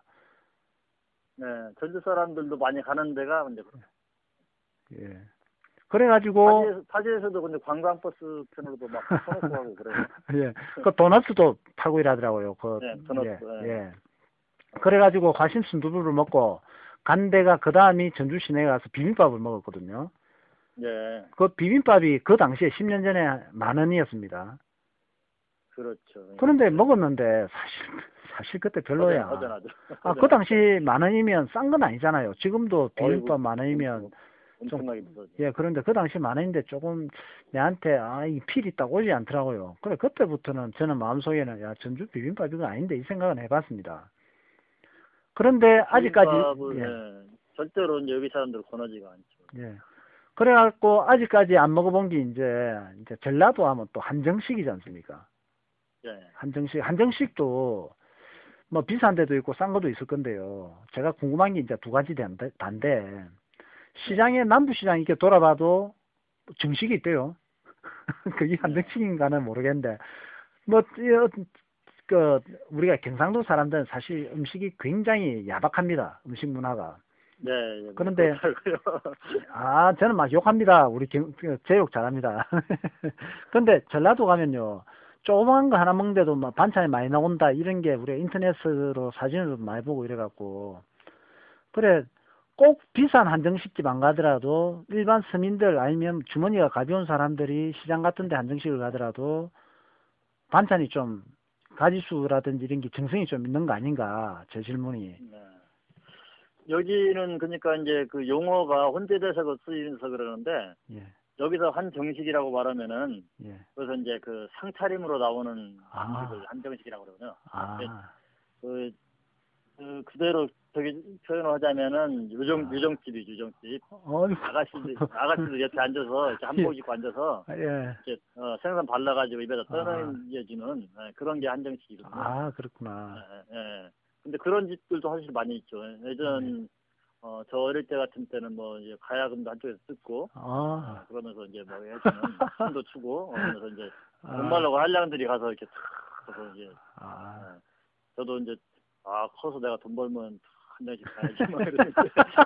네, 전주 사람들도 많이 가는 데가 근데 예. 그래가지고 타지에서, 타지에서도 근데 관광버스 편으로도 막 쳐놓고 가고 그래요. 예. 그 도넛도 팔고 이러더라고요. 그 네, 도넛. 예. 예. 예. 그래가지고 화신 순두부를 먹고 간 데가 그 다음이 전주 시내에 가서 비빔밥을 먹었거든요. 예, 그 비빔밥이 그 당시에 십 년 전에 만 원이었습니다. 그렇죠. 그런데 먹었는데 사실 사실 그때 별로야. 허전하죠. 아, 그 당시 만 원이면 싼 건 아니잖아요. 지금도 비빔밥 어이구, 만 원이면 엄청나게 비싸죠. 예, 그런데 그 당시 만 원인데 조금 내한테 아, 이 필이 딱 오지 않더라고요. 그래 그때부터는 저는 마음속에는 야, 전주 비빔밥 이거 아닌데 이 생각은 해봤습니다. 그런데 아직까지 비빔밥은, 예, 예, 절대로 이제 여기 사람들 권하지가 않죠. 예. 그래갖고 아직까지 안 먹어본 게 이제 이제 전라도 하면 또 한정식이지 않습니까? 예, 한정식 한정식도 뭐 비싼 데도 있고 싼 것도 있을 건데요. 제가 궁금한 게 이제 두 가지 단데, 단데 시장에 남부시장 이렇게 돌아봐도 정식이 있대요. 그게 한정식인가는 모르겠는데 뭐 그 우리가 경상도 사람들은 사실 음식이 굉장히 야박합니다. 음식 문화가. 네, 예, 그런데 그렇다고요. 아 저는 막 욕합니다. 우리 경, 제 욕 잘합니다. 근데 전라도 가면요. 조그만 거 하나 먹는데도 막 반찬이 많이 나온다 이런 게 우리가 인터넷으로 사진으로 많이 보고 이래갖고 그래 꼭 비싼 한정식집 안 가더라도 일반 서민들 아니면 주머니가 가벼운 사람들이 시장 같은 데 한정식을 가더라도 반찬이 좀 가지수라든지 이런 게 정성이 좀 있는 거 아닌가 제 질문이. 네. 여기는 그러니까 이제 그 용어가 혼재돼서 쓰여서 그러는데 예. 여기서 한정식이라고 말하면은 예. 그래서 이제 그 상차림으로 나오는 아. 음식을 한정식이라고 그러거든요. 아. 그, 그 그대로 저기 표현을 하자면은 유정 아. 유정집이 유정집. 어이구. 아가씨들 아가씨들 옆에 앉아서 이렇게 한복 입고 앉아서 예. 이렇게 어, 생선 발라가지고 입에다 아. 떠넣여주는 예, 그런 게 한정식이거든요. 아 그렇구나. 예, 예. 근데 그런 집들도 사실 많이 있죠. 예전 네. 어, 저 어릴 때 같은 때는 뭐 이제 가야금도 한쪽에서 듣고 아. 어, 그러면서 이제 뭐 해주는 춤도 추고 어, 그러면서 이제 아. 목말라고 한량들이 가서 이렇게 탁 그래서 이제 아. 예. 저도 이제 아 커서 내가 돈 벌면 한 장씩 가야지 막 이러는데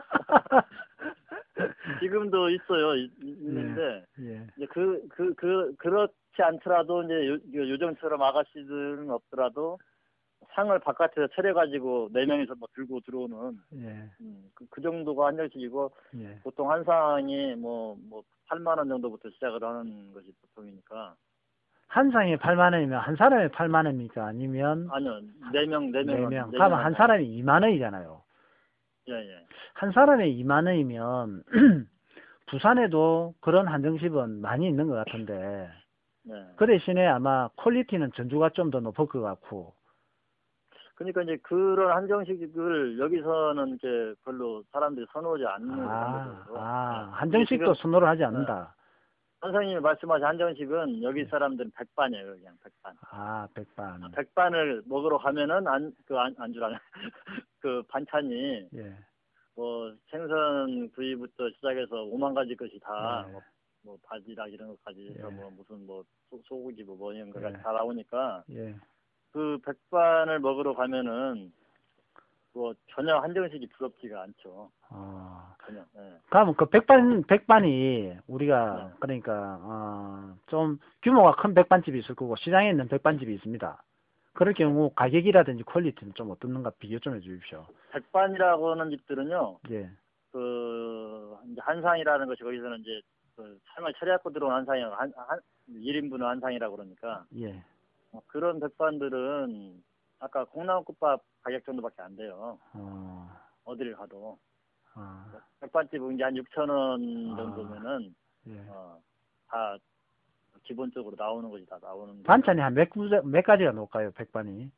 지금도 있어요. 있, 있는데 예. 이제 그 그 그 그렇지 않더라도 이제 요, 요- 요정처럼 아가씨들은 없더라도 상을 바깥에서 차려가지고 네 명이서 뭐 들고 들어오는 예. 음, 그, 그 정도가 한정식이고 예. 보통 한 상이 뭐 뭐 팔만 원 정도부터 시작을 하는 것이 보통이니까 한 상에 팔만 원이면 한 사람에 팔만 원입니까? 아니면 아니요 네 명 네 네 명 명. 그러면 한 사람이 이만 원이잖아요. 예예 한 사람에 이만 원이면 부산에도 그런 한정식은 많이 있는 것 같은데 네. 그 대신에 아마 퀄리티는 전주가 좀 더 높을 것 같고. 그러니까 이제 그런 한정식을 여기서는 이제 별로 사람들이 선호하지 않는 아, 거죠. 아 네. 한정식도 지금, 선호를 하지 않는다. 선생님이 말씀하신 한정식은 여기 네. 사람들은 백반이에요, 그냥 백반. 아, 백반. 백반을 먹으러 가면은 안, 그 안, 안주라네. 그 반찬이 예. 뭐 생선 구이부터 시작해서 오만 가지 것이 다 예. 뭐, 뭐 바지락 이런 것까지 해서 예. 뭐 무슨 뭐 소, 소고기 뭐, 뭐 이런 거까지 예. 다 나오니까 예. 그 백반을 먹으러 가면은 뭐 전혀 한정식이 부럽지가 않죠. 어. 전혀. 예. 그러면 그 백반 백반이 우리가 네. 그러니까 어, 좀 규모가 큰 백반집이 있을 거고 시장에 있는 백반집이 있습니다. 그럴 경우 가격이라든지 퀄리티는 좀 어떻는가 비교 좀 해주십시오. 백반이라고 하는 집들은요. 예. 그 이제 한상이라는 것이 거기서는 이제 그 상을 차려갖고 들어온 한상이 한, 한 일 인분은 한상이라고 그러니까 예. 어, 그런 백반들은 아까 콩나물국밥 가격 정도밖에 안 돼요. 어. 어디를 가도 어. 백반집은 이제 한 육천 원 아. 정도면은 예. 어, 다 기본적으로 나오는 것이 다 나오는. 반찬이 한 몇, 몇 가지가 나올까요, 백반이?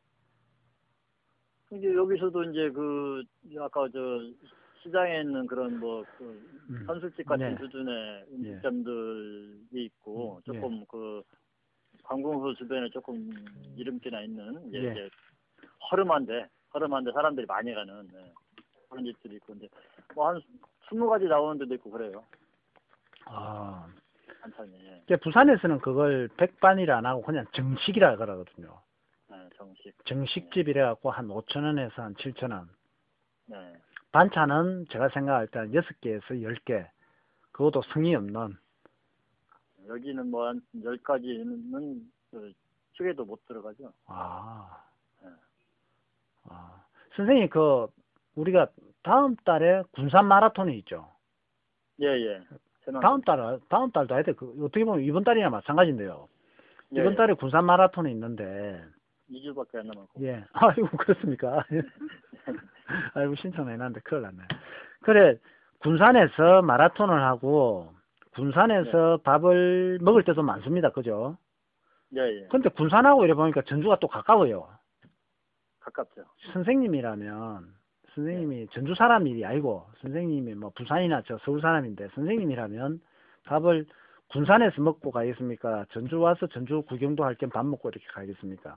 이제 여기서도 이제 그 아까 저 시장에 있는 그런 뭐 그 음. 선술집 같은 네. 수준의 음식점들이 있고 음. 조금 예. 그 관공서 주변에 조금 이름기나 있는 이제, 예. 이제 허름한데 허름한데 사람들이 많이 가는 네. 그런 집들이 있고 이제 뭐 한 스무 가지 나오는 데도 있고 그래요. 아. 반찬이. 이제 부산에서는 그걸 백반이라 안 하고 그냥 정식이라 그러거든요. 네, 정식. 정식집이라 갖고 한 오천 원에서 한 칠천 원. 네. 반찬은 제가 생각할 때 한 여섯 개에서 열 개. 그것도 성의 없는. 여기는 뭐 한 열 가지는 그 축에도 못 들어가죠. 아. 네. 아. 선생님, 그, 우리가 다음 달에 군산 마라톤이 있죠. 예, 예. 다음 달, 다음 달도 해야 돼. 그, 어떻게 보면 이번 달이나 마찬가지인데요. 예, 이번 예. 달에 군산 마라톤이 있는데. 이 주밖에 안 남았고. 예. 아이고, 그렇습니까? 아이고, 신청해놨는데 큰일 났네. 그래, 군산에서 마라톤을 하고, 군산에서 네. 밥을 먹을 때도 많습니다. 그죠? 예, 예. 근데 군산하고 이래 보니까 전주가 또 가까워요. 가깝죠. 선생님이라면, 선생님이 예. 전주 사람이 아니고, 선생님이 뭐 부산이나 저 서울 사람인데, 선생님이라면 밥을 군산에서 먹고 가겠습니까? 전주 와서 전주 구경도 할 겸 밥 먹고 이렇게 가겠습니까?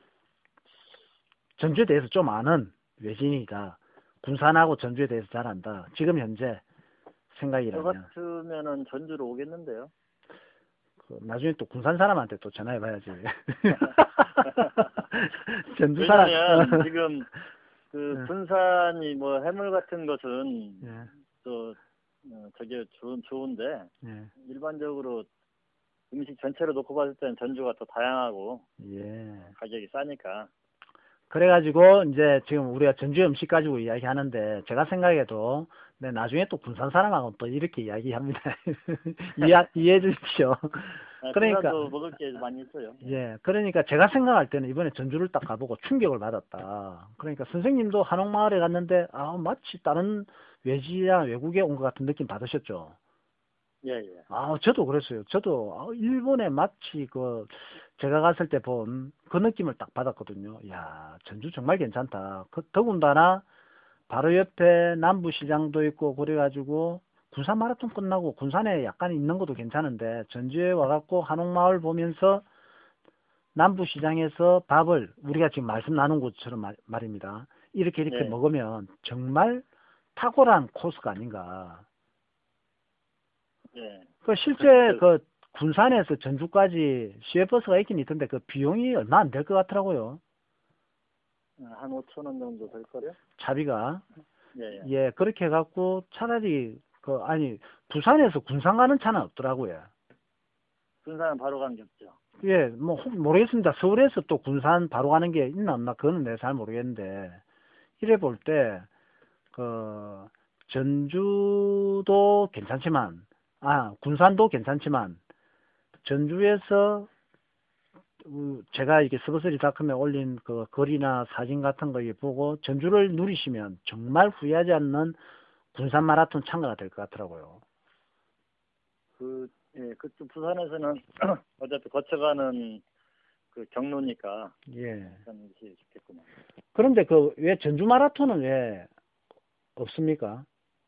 전주에 대해서 좀 아는 외진이가 군산하고 전주에 대해서 잘 안다. 지금 현재 생각이라면. 저 같으면은 전주로 오겠는데요. 그 나중에 또 군산 사람한테 또 전화해봐야지. 전주 사람. 왜냐면 지금 그 군산이 뭐 해물 같은 것은 예. 또 어, 저게 좋은 좋은데 예. 일반적으로 음식 전체로 놓고 봤을 때는 전주가 더 다양하고 예. 가격이 싸니까. 그래가지고 이제 지금 우리가 전주 음식 가지고 이야기하는데 제가 생각해도 네, 나중에 또 군산 사람하고 또 이렇게 이야기합니다. 이해 이해해 주십시오. 아, 그러니까 먹을 게 많이 있어요. 예, 그러니까 제가 생각할 때는 이번에 전주를 딱 가보고 충격을 받았다. 그러니까 선생님도 한옥마을에 갔는데 아 마치 다른 외지나 외국에 온 것 같은 느낌 받으셨죠? 예, 예. 아, 저도 그랬어요. 저도 아, 일본에 마치 그 제가 갔을 때 본 그 느낌을 딱 받았거든요. 야, 전주 정말 괜찮다. 그, 더군다나 바로 옆에 남부시장도 있고 그래가지고 군산 마라톤 끝나고 군산에 약간 있는 것도 괜찮은데 전주에 와갖고 한옥마을 보면서 남부시장에서 밥을 우리가 지금 말씀 나눈 것처럼 말, 말입니다. 이렇게 이렇게 네. 먹으면 정말 탁월한 코스가 아닌가. 네. 그 실제 그 군산에서 전주까지 시외버스가 있긴 있던데 그 비용이 얼마 안 될 것 같더라고요. 한 오천 원 정도 될 거요? 차비가. 예, 예. 예, 그렇게 해갖고 차라리 그 아니 부산에서 군산 가는 차는 없더라고요. 군산은 바로 가는 게 없죠. 예, 뭐 혹 모르겠습니다. 서울에서 또 군산 바로 가는 게 있나 없나 그거는 내가 잘 모르겠는데 이래 볼 때 그 전주도 괜찮지만 아 군산도 괜찮지만 전주에서 제가 이게 서버스리닷컴에 올린 그 글이나 사진 같은 거 보고 전주를 누리시면 정말 후회하지 않는 군산 마라톤 참가가 될 것 같더라고요. 그, 예, 그쪽 부산에서는 어차피 거쳐가는 그 경로니까. 예. 그런 것이 좋겠구만. 그런데 그 왜 전주 마라톤은 왜 없습니까?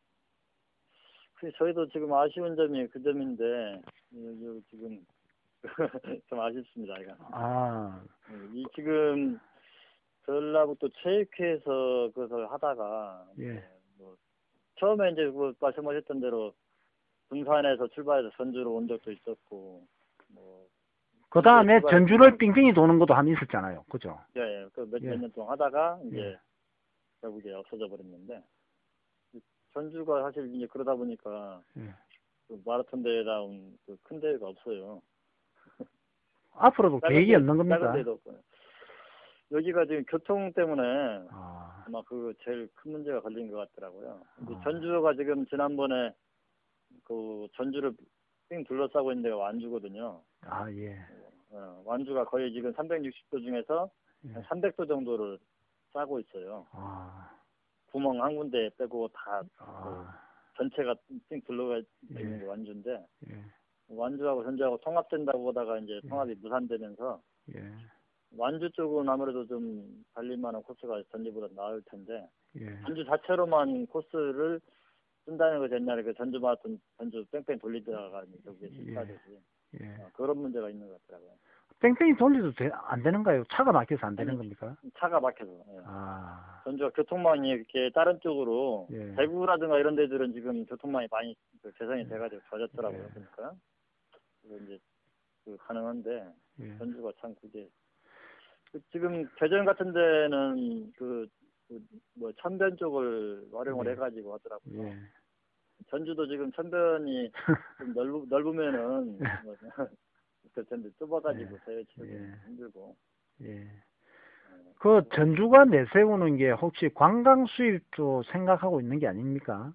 그 저희도 지금 아쉬운 점이 그 점인데, 이, 지금 좀 아쉽습니다, 이거. 아. 이 지금 전라북도 체육회에서 그것을 하다가 예. 뭐 처음에 이제 뭐 말씀하셨던 대로 군산에서 출발해서 전주로 온 적도 있었고 뭐 그 다음에 전주를 빙빙이 도는 것도 한 있었잖아요, 그죠? 예, 예. 그 몇 년 예. 동안 하다가 이제 예. 결국에 없어져 버렸는데 전주가 사실 이제 그러다 보니까 예. 그 마라톤 대회다운 그 큰 대회가 없어요. 앞으로도 계획이 없는 겁니까? 작은 데도 없고요. 여기가 지금 교통 때문에 아. 아마 그 제일 큰 문제가 걸린 것 같더라고요. 아. 전주가 지금 지난번에 그 전주를 삥 둘러싸고 있는 데가 완주거든요. 아, 예. 어, 완주가 거의 지금 삼백육십 도 중에서 예. 한 삼백 도 정도를 싸고 있어요. 아. 구멍 한 군데 빼고 다 아. 그 전체가 삥 둘러가 있는 예. 게 완주인데 예. 완주하고 전주하고 통합된다고 보다가 이제 예. 통합이 무산되면서 예. 완주 쪽은 아무래도 좀 달릴만한 코스가 전주보다 나을 텐데 예. 전주 자체로만 코스를 쓴다는 거 옛날에 그 전주 마라톤 전주 뺑뺑 돌리다가 저기 실패하듯이 예. 어, 그런 문제가 있는 것 같더라고요. 뺑뺑이 돌려도 돼, 안 되는가요? 차가 막혀서 안 되는 아니, 겁니까? 차가 막혀서. 예. 아. 전주가 교통망이 이렇게 다른 쪽으로 예. 대구라든가 이런 데들은 지금 교통망이 많이 그 개선이 돼가지고 좋아졌더라고요. 예. 그러니까 그래서 이제 그 가능한데 예. 전주가 참 그게 그 지금 대전 같은 데는 그 뭐 천변 쪽을 활용을 예. 해가지고 하더라고요. 예. 전주도 지금 천변이 좀 넓, 넓으면은 뭐, 그럴 텐데 좁아가지고 예. 대회 치르기 예. 힘들고. 예. 그 전주가 내세우는 게 혹시 관광 수입도 생각하고 있는 게 아닙니까?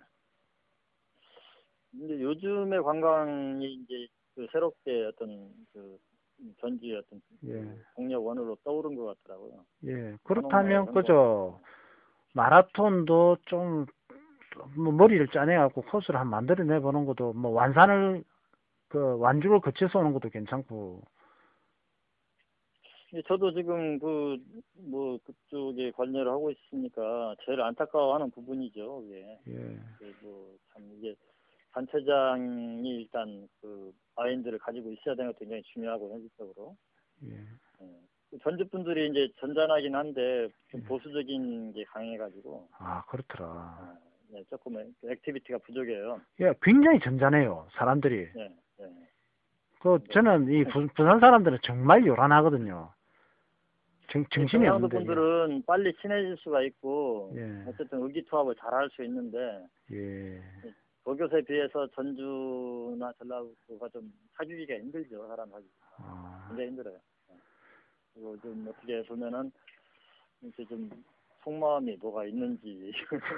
이제 요즘에 관광이 이제 그 새롭게 어떤 그 전주의 어떤 예. 그 동력원으로 떠오른 것 같더라고요. 예. 그렇다면 한옥마을 그저 마라톤도 좀 뭐 머리를 짜내갖고 코스를 한 만들어내 보는 것도 뭐 완산을 그 완주를 거쳐서 오는 것도 괜찮고. 예, 저도 지금 그 뭐 그쪽에 관여를 하고 있으니까 제일 안타까워하는 부분이죠. 이게 예. 뭐참 이게 단체장이 일단 그 마인드를 가지고 있어야 되는 것도 굉장히 중요하고 현실적으로. 예. 예. 전주 분들이 이제 전전하긴 한데 좀 예. 보수적인 게 강해가지고. 아, 그렇더라. 아, 네, 조금 액티비티가 부족해요. 예, 굉장히 점잖해요, 사람들이. 네, 네. 그, 네. 저는 이 부, 부산 사람들은 정말 요란하거든요. 정, 정신이 경상도 없는데. 분들은 빨리 친해질 수가 있고 예. 어쨌든 의기투합을 잘 할 수 있는데 예. 도교에 비해서 전주나 전라도가 좀 사귀기가 힘들죠. 사람 사귀기가 아. 굉장히 힘들어요. 그리고 좀 어떻게 보면은 이제 좀 속마음이 뭐가 있는지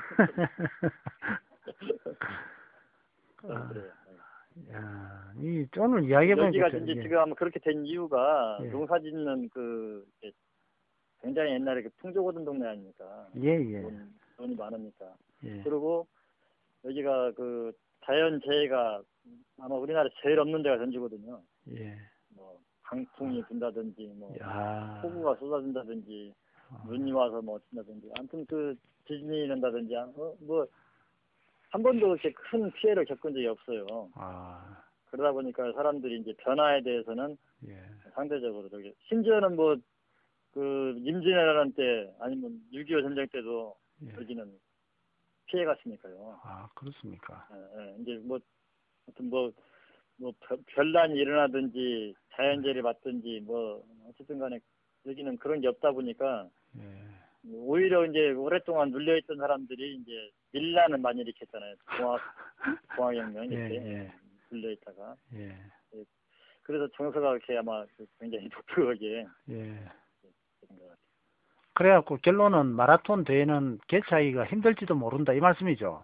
아, 그래요. 야, 이 오늘 이야기해보니까 여기가 이제 예. 지금 아마 그렇게 된 이유가 예. 농사짓는 그 이제 굉장히 옛날에 그 풍조거든 동네 아닙니까? 예, 예. 돈, 돈이 많으니까. 예. 그리고 여기가 그 자연재해가 아마 우리나라 제일 없는 데가 전주거든요. 예. 뭐 강풍이 분다든지 뭐 야. 폭우가 쏟아진다든지 어. 눈이 와서 뭐 어쩐다든지 아무튼 그 지진이 난다든지 어, 뭐 한 번도 이렇게 큰 피해를 겪은 적이 없어요. 아. 그러다 보니까 사람들이 이제 변화에 대해서는 예. 상대적으로 저기 심지어는 뭐 그 임진왜란 때 아니면 육이오 전쟁 때도 예. 여기는 피해 갔으니까요. 아, 그렇습니까? 예, 예. 이제 뭐 하여튼 뭐 뭐 별난이 일어나든지 자연재해를 받든지 뭐 어쨌든 간에 여기는 그런 게 없다 보니까 예. 오히려 이제 오랫동안 눌려있던 사람들이 이제 밀란을 많이 일으켰잖아요. 공화 공화혁명 이렇게 예, 예. 눌려있다가 예. 그래서 정서가 이렇게 아마 굉장히 독특하게 예. 되는 것 같아요. 그래갖고 결론은 마라톤 대회는 개최하기가 힘들지도 모른다 이 말씀이죠.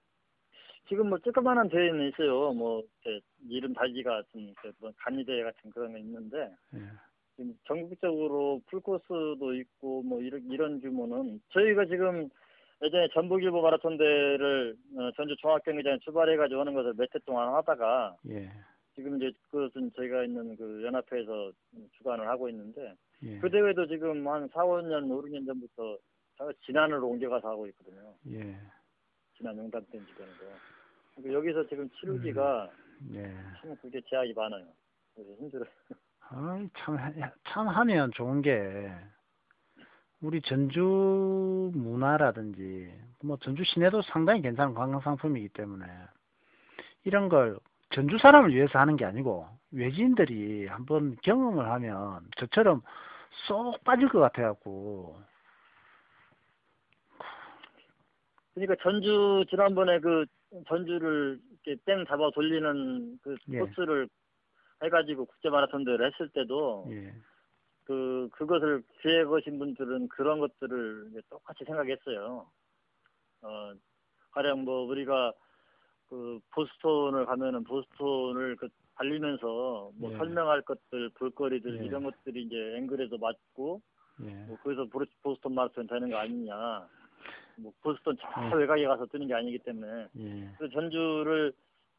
지금 뭐 조그마한 대회는 있어요. 뭐 이렇게 이름 달기가 좀 뭐 간이대회 같은 그런 게 있는데 예. 지금 전국적으로 풀코스도 있고 뭐 이런 이런 규모는 저희가 지금 예전에 전북일보 마라톤 대회를 어, 전주 종합경기장에 출발해가지고 하는 것을 몇 해 동안 하다가 예. 지금 이제 그것은 저희가 있는 그 연합회에서 주관을 하고 있는데 예. 그 대회도 지금 한 사, 오 년, 오, 육 년 전부터 진안으로 옮겨가서 하고 있거든요. 예. 진안 용담댐 주변으로. 그러니까 여기서 지금 치르기가 음. 예. 참 그게 제약이 많아요. 그래서 힘들어요. 아, 참, 참 하면 좋은 게, 우리 전주 문화라든지, 뭐 전주 시내도 상당히 괜찮은 관광 상품이기 때문에, 이런 걸 전주 사람을 위해서 하는 게 아니고, 외지인들이 한번 경험을 하면, 저처럼 쏙 빠질 것 같아갖고, 그러니까 전주 지난번에 그 전주를 이렇게 땡 잡아 돌리는 그 예. 코스를 해가지고 국제 마라톤 대회를 했을 때도 예. 그 그것을 기획하신 분들은 그런 것들을 이제 똑같이 생각했어요. 어 가령 뭐 우리가 그 보스톤을 가면은 보스톤을 그 달리면서 뭐 예. 설명할 것들 볼거리들 예. 이런 것들이 이제 앵글에도 맞고 예. 뭐 그래서 보스- 보스톤 마라톤 되는 거 아니냐. 뭐 보스턴 저 예. 외곽에 가서 뜨는 게 아니기 때문에 예. 그 전주를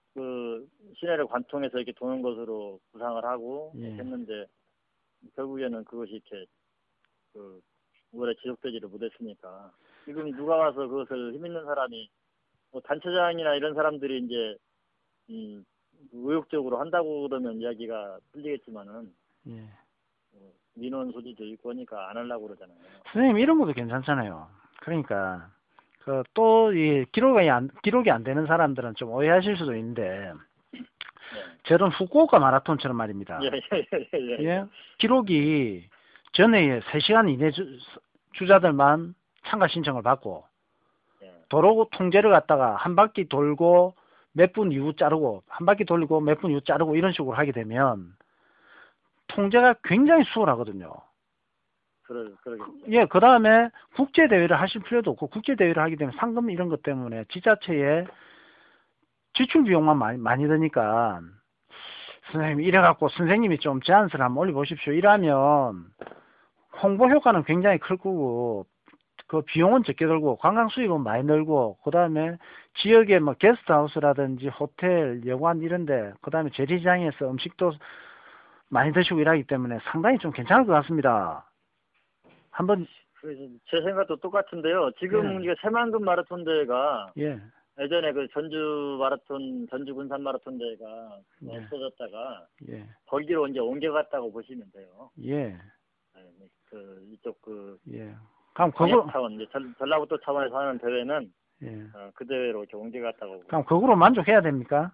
그 시내를 관통해서 이렇게 도는 것으로 구상을 하고 예. 했는데 결국에는 그것이 이렇게 그 오래 지속되지를 못했으니까 지금 누가 와서 그것을 힘 있는 사람이 뭐 단체장이나 이런 사람들이 이제 음, 의욕적으로 한다고 그러면 이야기가 틀리겠지만은 예. 어, 민원 소지도 있고 하니까 안 하려고 그러잖아요. 선생님 이런 것도 괜찮잖아요. 그러니까 그 또 이 기록이 안 기록이 안 되는 사람들은 좀 오해하실 수도 있는데 네. 저런 후쿠오카 마라톤처럼 말입니다. 예, 예, 예, 예. 예? 기록이 전에 세 시간 이내 주, 주자들만 참가 신청을 받고 예. 도로 통제를 갖다가 한 바퀴 돌고 몇 분 이후 자르고 한 바퀴 돌리고 몇 분 이후 자르고 이런 식으로 하게 되면 통제가 굉장히 수월하거든요. 그러, 그러겠죠. 예, 그 다음에 국제대회를 하실 필요도 없고, 국제대회를 하게 되면 상금 이런 것 때문에 지자체에 지출 비용만 많이, 많이 드니까, 선생님, 이래갖고 선생님이 좀 제안서를 한번 올려보십시오. 이러면 홍보 효과는 굉장히 클 거고, 그 비용은 적게 들고, 관광 수입은 많이 늘고, 그 다음에 지역에 뭐 게스트하우스라든지 호텔, 여관 이런데, 그 다음에 재래시장에서 음식도 많이 드시고 일하기 때문에 상당히 좀 괜찮을 것 같습니다. 한번 제 생각도 똑같은데요. 지금 예. 우리가 새만금 마라톤 대회가 예, 예전에 그 전주 마라톤, 전주 군산 마라톤 대회가 예. 없어졌다가 예, 거기로 이제 옮겨갔다고 보시면 돼요. 예, 네, 그 이쪽 그 예. 그럼 광역 거꾸로, 차원, 이제 전, 전라북도 차원에서 하는 대회는 예. 어, 그 대회로 이렇게 옮겨갔다고. 그럼 거꾸로 만족해야 됩니까?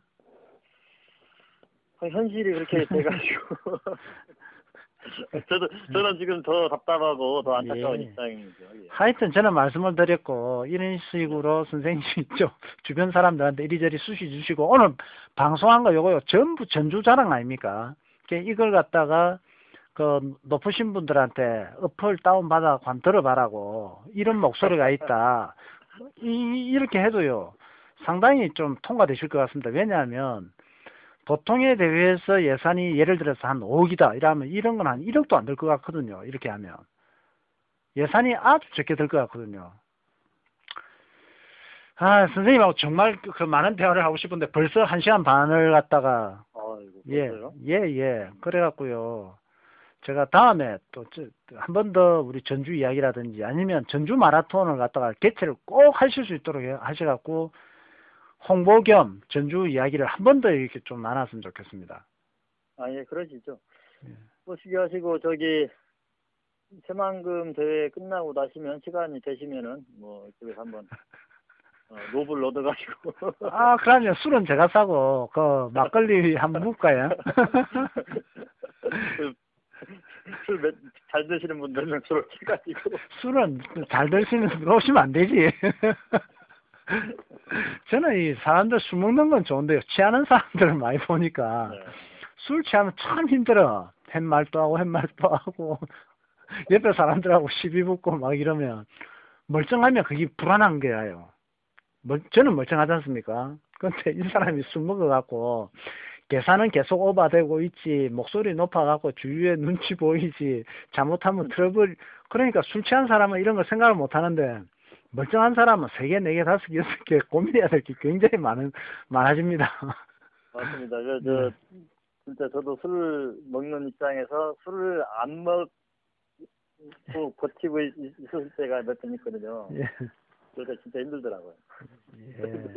현실이 그렇게 돼가지고 저도 저는 지금 더 답답하고 더 안타까운 예. 입장이죠. 예. 하여튼 저는 말씀을 드렸고 이런 식으로 선생님이 좀 주변 사람들한테 이리저리 수시 주시고 오늘 방송한 거 요거요 전부 전주 자랑 아닙니까? 그러니까 이걸 갖다가 그 높으신 분들한테 어플 다운 받아 관 들어봐라고 이런 목소리가 있다. 이, 이렇게 해도요 상당히 좀 통과되실 것 같습니다. 왜냐하면 보통의 대회에서 예산이 예를 들어서 한 오억이다 이러면 이런 건 한 일억도 안 될 것 같거든요. 이렇게 하면 예산이 아주 적게 들 것 같거든요. 아 선생님하고 정말 그, 그 많은 대화를 하고 싶은데 벌써 한 시간 반을 갖다가 아이고, 예, 벌써요? 예, 예. 그래갖고요. 제가 다음에 또 한 번 더 우리 전주 이야기라든지 아니면 전주 마라톤을 갖다가 개최를 꼭 하실 수 있도록 해- 하셔갖고 홍보 겸 전주 이야기를 한 번 더 이렇게 좀 나눴으면 좋겠습니다. 아, 예, 그러시죠. 예. 보시기 하시고, 저기, 새만금 대회 끝나고 나시면, 시간이 되시면은, 뭐, 이쪽에서 한번, 어, 노블 얻어가지고. 아, 그러면 술은 제가 사고, 그, 막걸리 한번 묵까요? 술 잘 드시는 분들은 술을 취가지고. 술은 잘 드시면 오시면 안 되지. 저는 이 사람들 술 먹는 건 좋은데요. 취하는 사람들을 많이 보니까 네. 술 취하면 참 힘들어. 햇말도 하고 햇말도 하고 옆에 사람들하고 시비 붙고 막 이러면 멀쩡하면 그게 불안한 거예요. 멀, 저는 멀쩡하지 않습니까? 근데 이 사람이 술 먹어갖고 계산은 계속 오버되고 있지 목소리 높아갖고 주위에 눈치 보이지 잘못하면 트러블 그러니까 술 취한 사람은 이런 걸 생각을 못하는데 멀쩡한 사람은 세 개, 네 개, 다섯 개, 여섯 개 고민해야 될 게 굉장히 많은, 많아집니다. 맞습니다. 저, 저, 진짜 저도 술을 먹는 입장에서 술을 안 먹고 버티고 있, 있었을 때가 몇 번 있거든요. 예. 그래서 진짜 힘들더라고요. 예.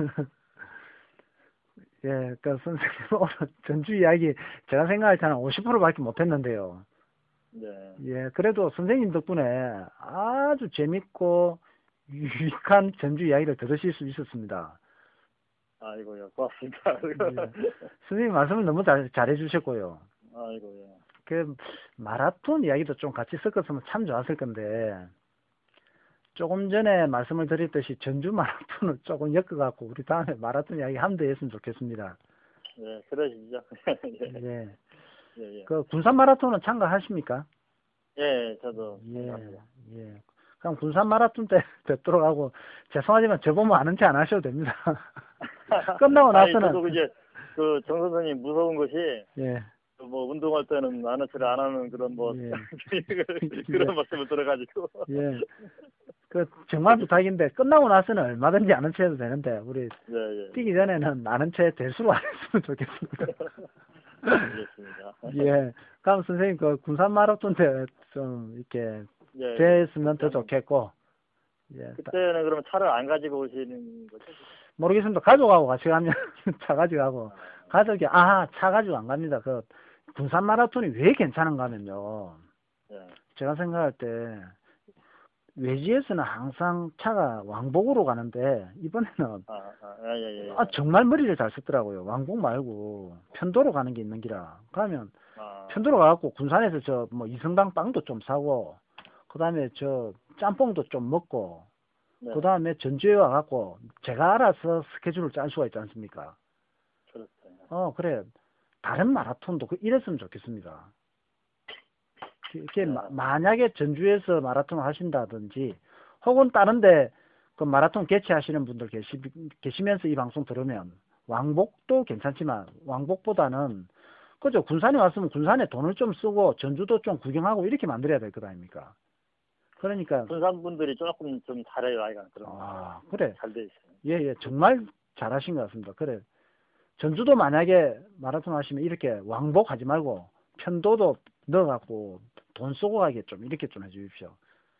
예, 그 선생님 오늘 전주 이야기 제가 생각할 때는 오십 퍼센트밖에 못했는데요. 네. 예, 그래도 선생님 덕분에 아주 재밌고 유익한 전주 이야기를 들으실 수 있었습니다. 아이고요, 고맙습니다. 예. 선생님 말씀을 너무 잘, 잘해 주셨고요. 아이고요. 그 마라톤 이야기도 좀 같이 섞었으면 참 좋았을 건데 조금 전에 말씀을 드렸듯이 전주 마라톤을 조금 엮어갖고 우리 다음에 마라톤 이야기 한 번 더 했으면 좋겠습니다. 네, 그러시죠. 예. 예. 예, 예. 그 군산 마라톤은 참가하십니까? 예, 저도. 예. 감사합니다. 예. 그럼 군산 마라톤 때 뵙도록 하고 죄송하지만 저보면 아는 체 안 하셔도 됩니다. 끝나고 아니, 나서는 저도 이제 그 정 선생님 무서운 것이 예. 뭐 운동할 때는 아는 체를 안 하는 그런 뭐 예. 그런 말씀을 들어가지고 예. 그 정말 부탁인데 끝나고 나서는 얼마든지 아는 체 해도 되는데 우리 네, 예. 뛰기 전에는 아는 체 대수로 안 했으면 좋겠습니다. 알겠습니다. 예. 그럼 선생님 그 군산 마라톤 때 좀 이렇게 예, 됐으면 더 그때는- 좋겠고. 예. 그때는 그러면 차를 안 가지고 오시는 거죠? 모르겠습니다. 가족하고 같이 가면 차 가지고 가고 가족이 아, 차 가지고 안 갑니다. 그 군산 마라톤이 왜 괜찮은가 하면요. 예. 제가 생각할 때 외지에서는 항상 차가 왕복으로 가는데 이번에는 아, 아, 예, 예, 예. 아, 정말 머리를 잘 썼더라고요. 왕복 말고 편도로 가는 게 있는 기라. 그러면 아, 편도로 가갖고 군산에서 저 뭐 이성당 빵도 좀 사고 그다음에 저 짬뽕도 좀 먹고 네. 그다음에 전주에 와갖고 제가 알아서 스케줄을 짤 수가 있지 않습니까? 그렇죠. 어, 그래. 다른 마라톤도 그 이랬으면 좋겠습니다. 이렇게 마- 만약에 전주에서 마라톤 하신다든지 혹은 다른데 그 마라톤 개최하시는 분들 계시, 계시면서 이 방송 들으면 왕복도 괜찮지만 왕복보다는 그죠. 군산에 왔으면 군산에 돈을 좀 쓰고 전주도 좀 구경하고 이렇게 만들어야 될 것 아닙니까? 그러니까 군산 분들이 조금 좀 잘해요, 아이가. 그런 아, 그래. 잘 돼 있어요. 예, 예, 정말 잘하신 것 같습니다. 그래. 전주도 만약에 마라톤 하시면 이렇게 왕복하지 말고 편도도 넣어갖고 돈 쓰고 가게 좀 이렇게 좀 해주십시오.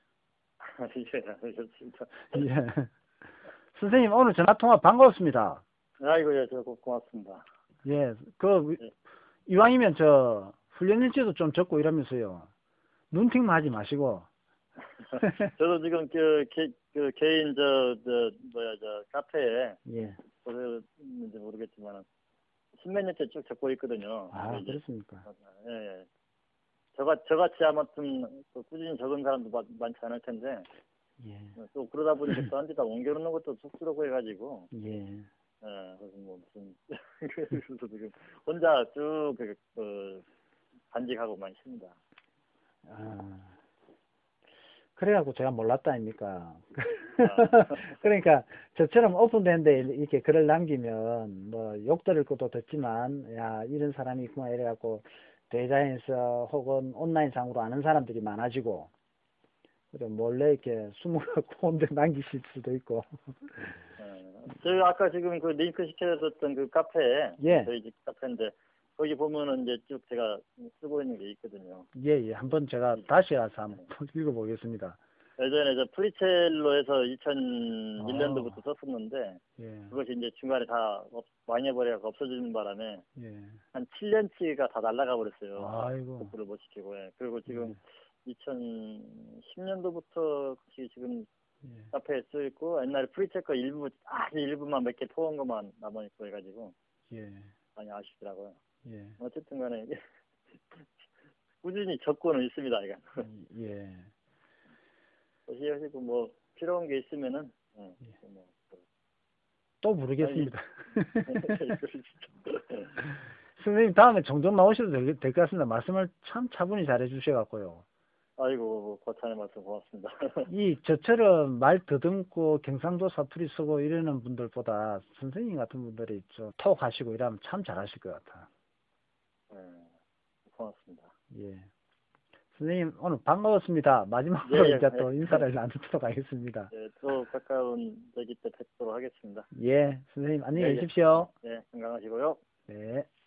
예, 알겠습니다. 예. 선생님 오늘 전화 통화 반가웠습니다. 아이고, 예, 저 고- 고맙습니다. 예, 그 예. 이왕이면 저 훈련 일지도 좀 적고 이러면서요. 눈팅만 하지 마시고. 저도 지금 그, 개, 그 개인 저, 저 뭐야 저 카페에 예. 보셨는지 모르겠지만 십몇 년째 쭉 적고 있거든요. 아, 이제, 그렇습니까? 예, 예. 저가 저같이 아무튼 또 꾸준히 적은 사람도 많, 많지 않을 텐데 예. 또 그러다 보니까 또 한 대 다 옮겨놓는 것도 쑥스럽고 해가지고 예. 예, 그래서 뭐 무슨 그래서 지금 혼자 쭉 그, 그 간직하고만 있습니다. 아. 그래갖고 제가 몰랐다 아닙니까? 아. 그러니까 저처럼 오픈된데 이렇게 글을 남기면 뭐 욕 들을 것도 듣지만 야 이런 사람이 있구나 이래갖고 대자연에서 혹은 온라인 상으로 아는 사람들이 많아지고 그래 몰래 이렇게 숨어갖고 혼자 남기실 수도 있고. 예. 저희 아까 지금 그 링크 시켜줬던 그 카페에 예. 저희 집 카페인데 거기 보면은 이제 쭉 제가 쓰고 있는 게 있거든요. 예, 예. 한번 제가 다시 가서 한번 읽어보겠습니다. 예전에 저 프리첼로에서 이천일 년도부터 썼었는데 예, 그것이 이제 중간에 다 없- 망해버려서 없어지는 바람에 예. 한 칠 년치가 다 날아가 버렸어요. 아이고. 복구를 못 시키고. 예. 그리고 지금 예, 이천십 년도부터 지금 예. 카페에 쓰여 있고 옛날에 프리첼 거 일부 아주 일부만 몇 개 포함 것만 남아 있고 해가지고 예, 많이 아쉽더라고요. 예, 어쨌든 간에 꾸준히 적고는 있습니다. 이거. 예. 보시고 뭐 필요한 게 있으면은 예. 뭐, 또 모르겠습니다. 그러시죠. 선생님 다음에 종종 나오셔도 될 것 같습니다. 말씀을 참 차분히 잘해 주셔갖고요. 아이고 뭐 거창의 말씀 고맙습니다. 이 저처럼 말 더듬고 경상도 사투리 쓰고 이러는 분들보다 선생님 같은 분들이 좀 톡하시고 이러면 참 잘하실 것 같아. 네, 고맙습니다. 예. 선생님 오늘 반가웠습니다. 마지막으로 예, 예, 이제 예. 또 인사를 나누도록 하겠습니다. 예, 또 가까운 저기 때 뵙도록 하겠습니다. 예, 선생님 안녕히 예, 예. 계십시오. 네, 건강하시고요. 네.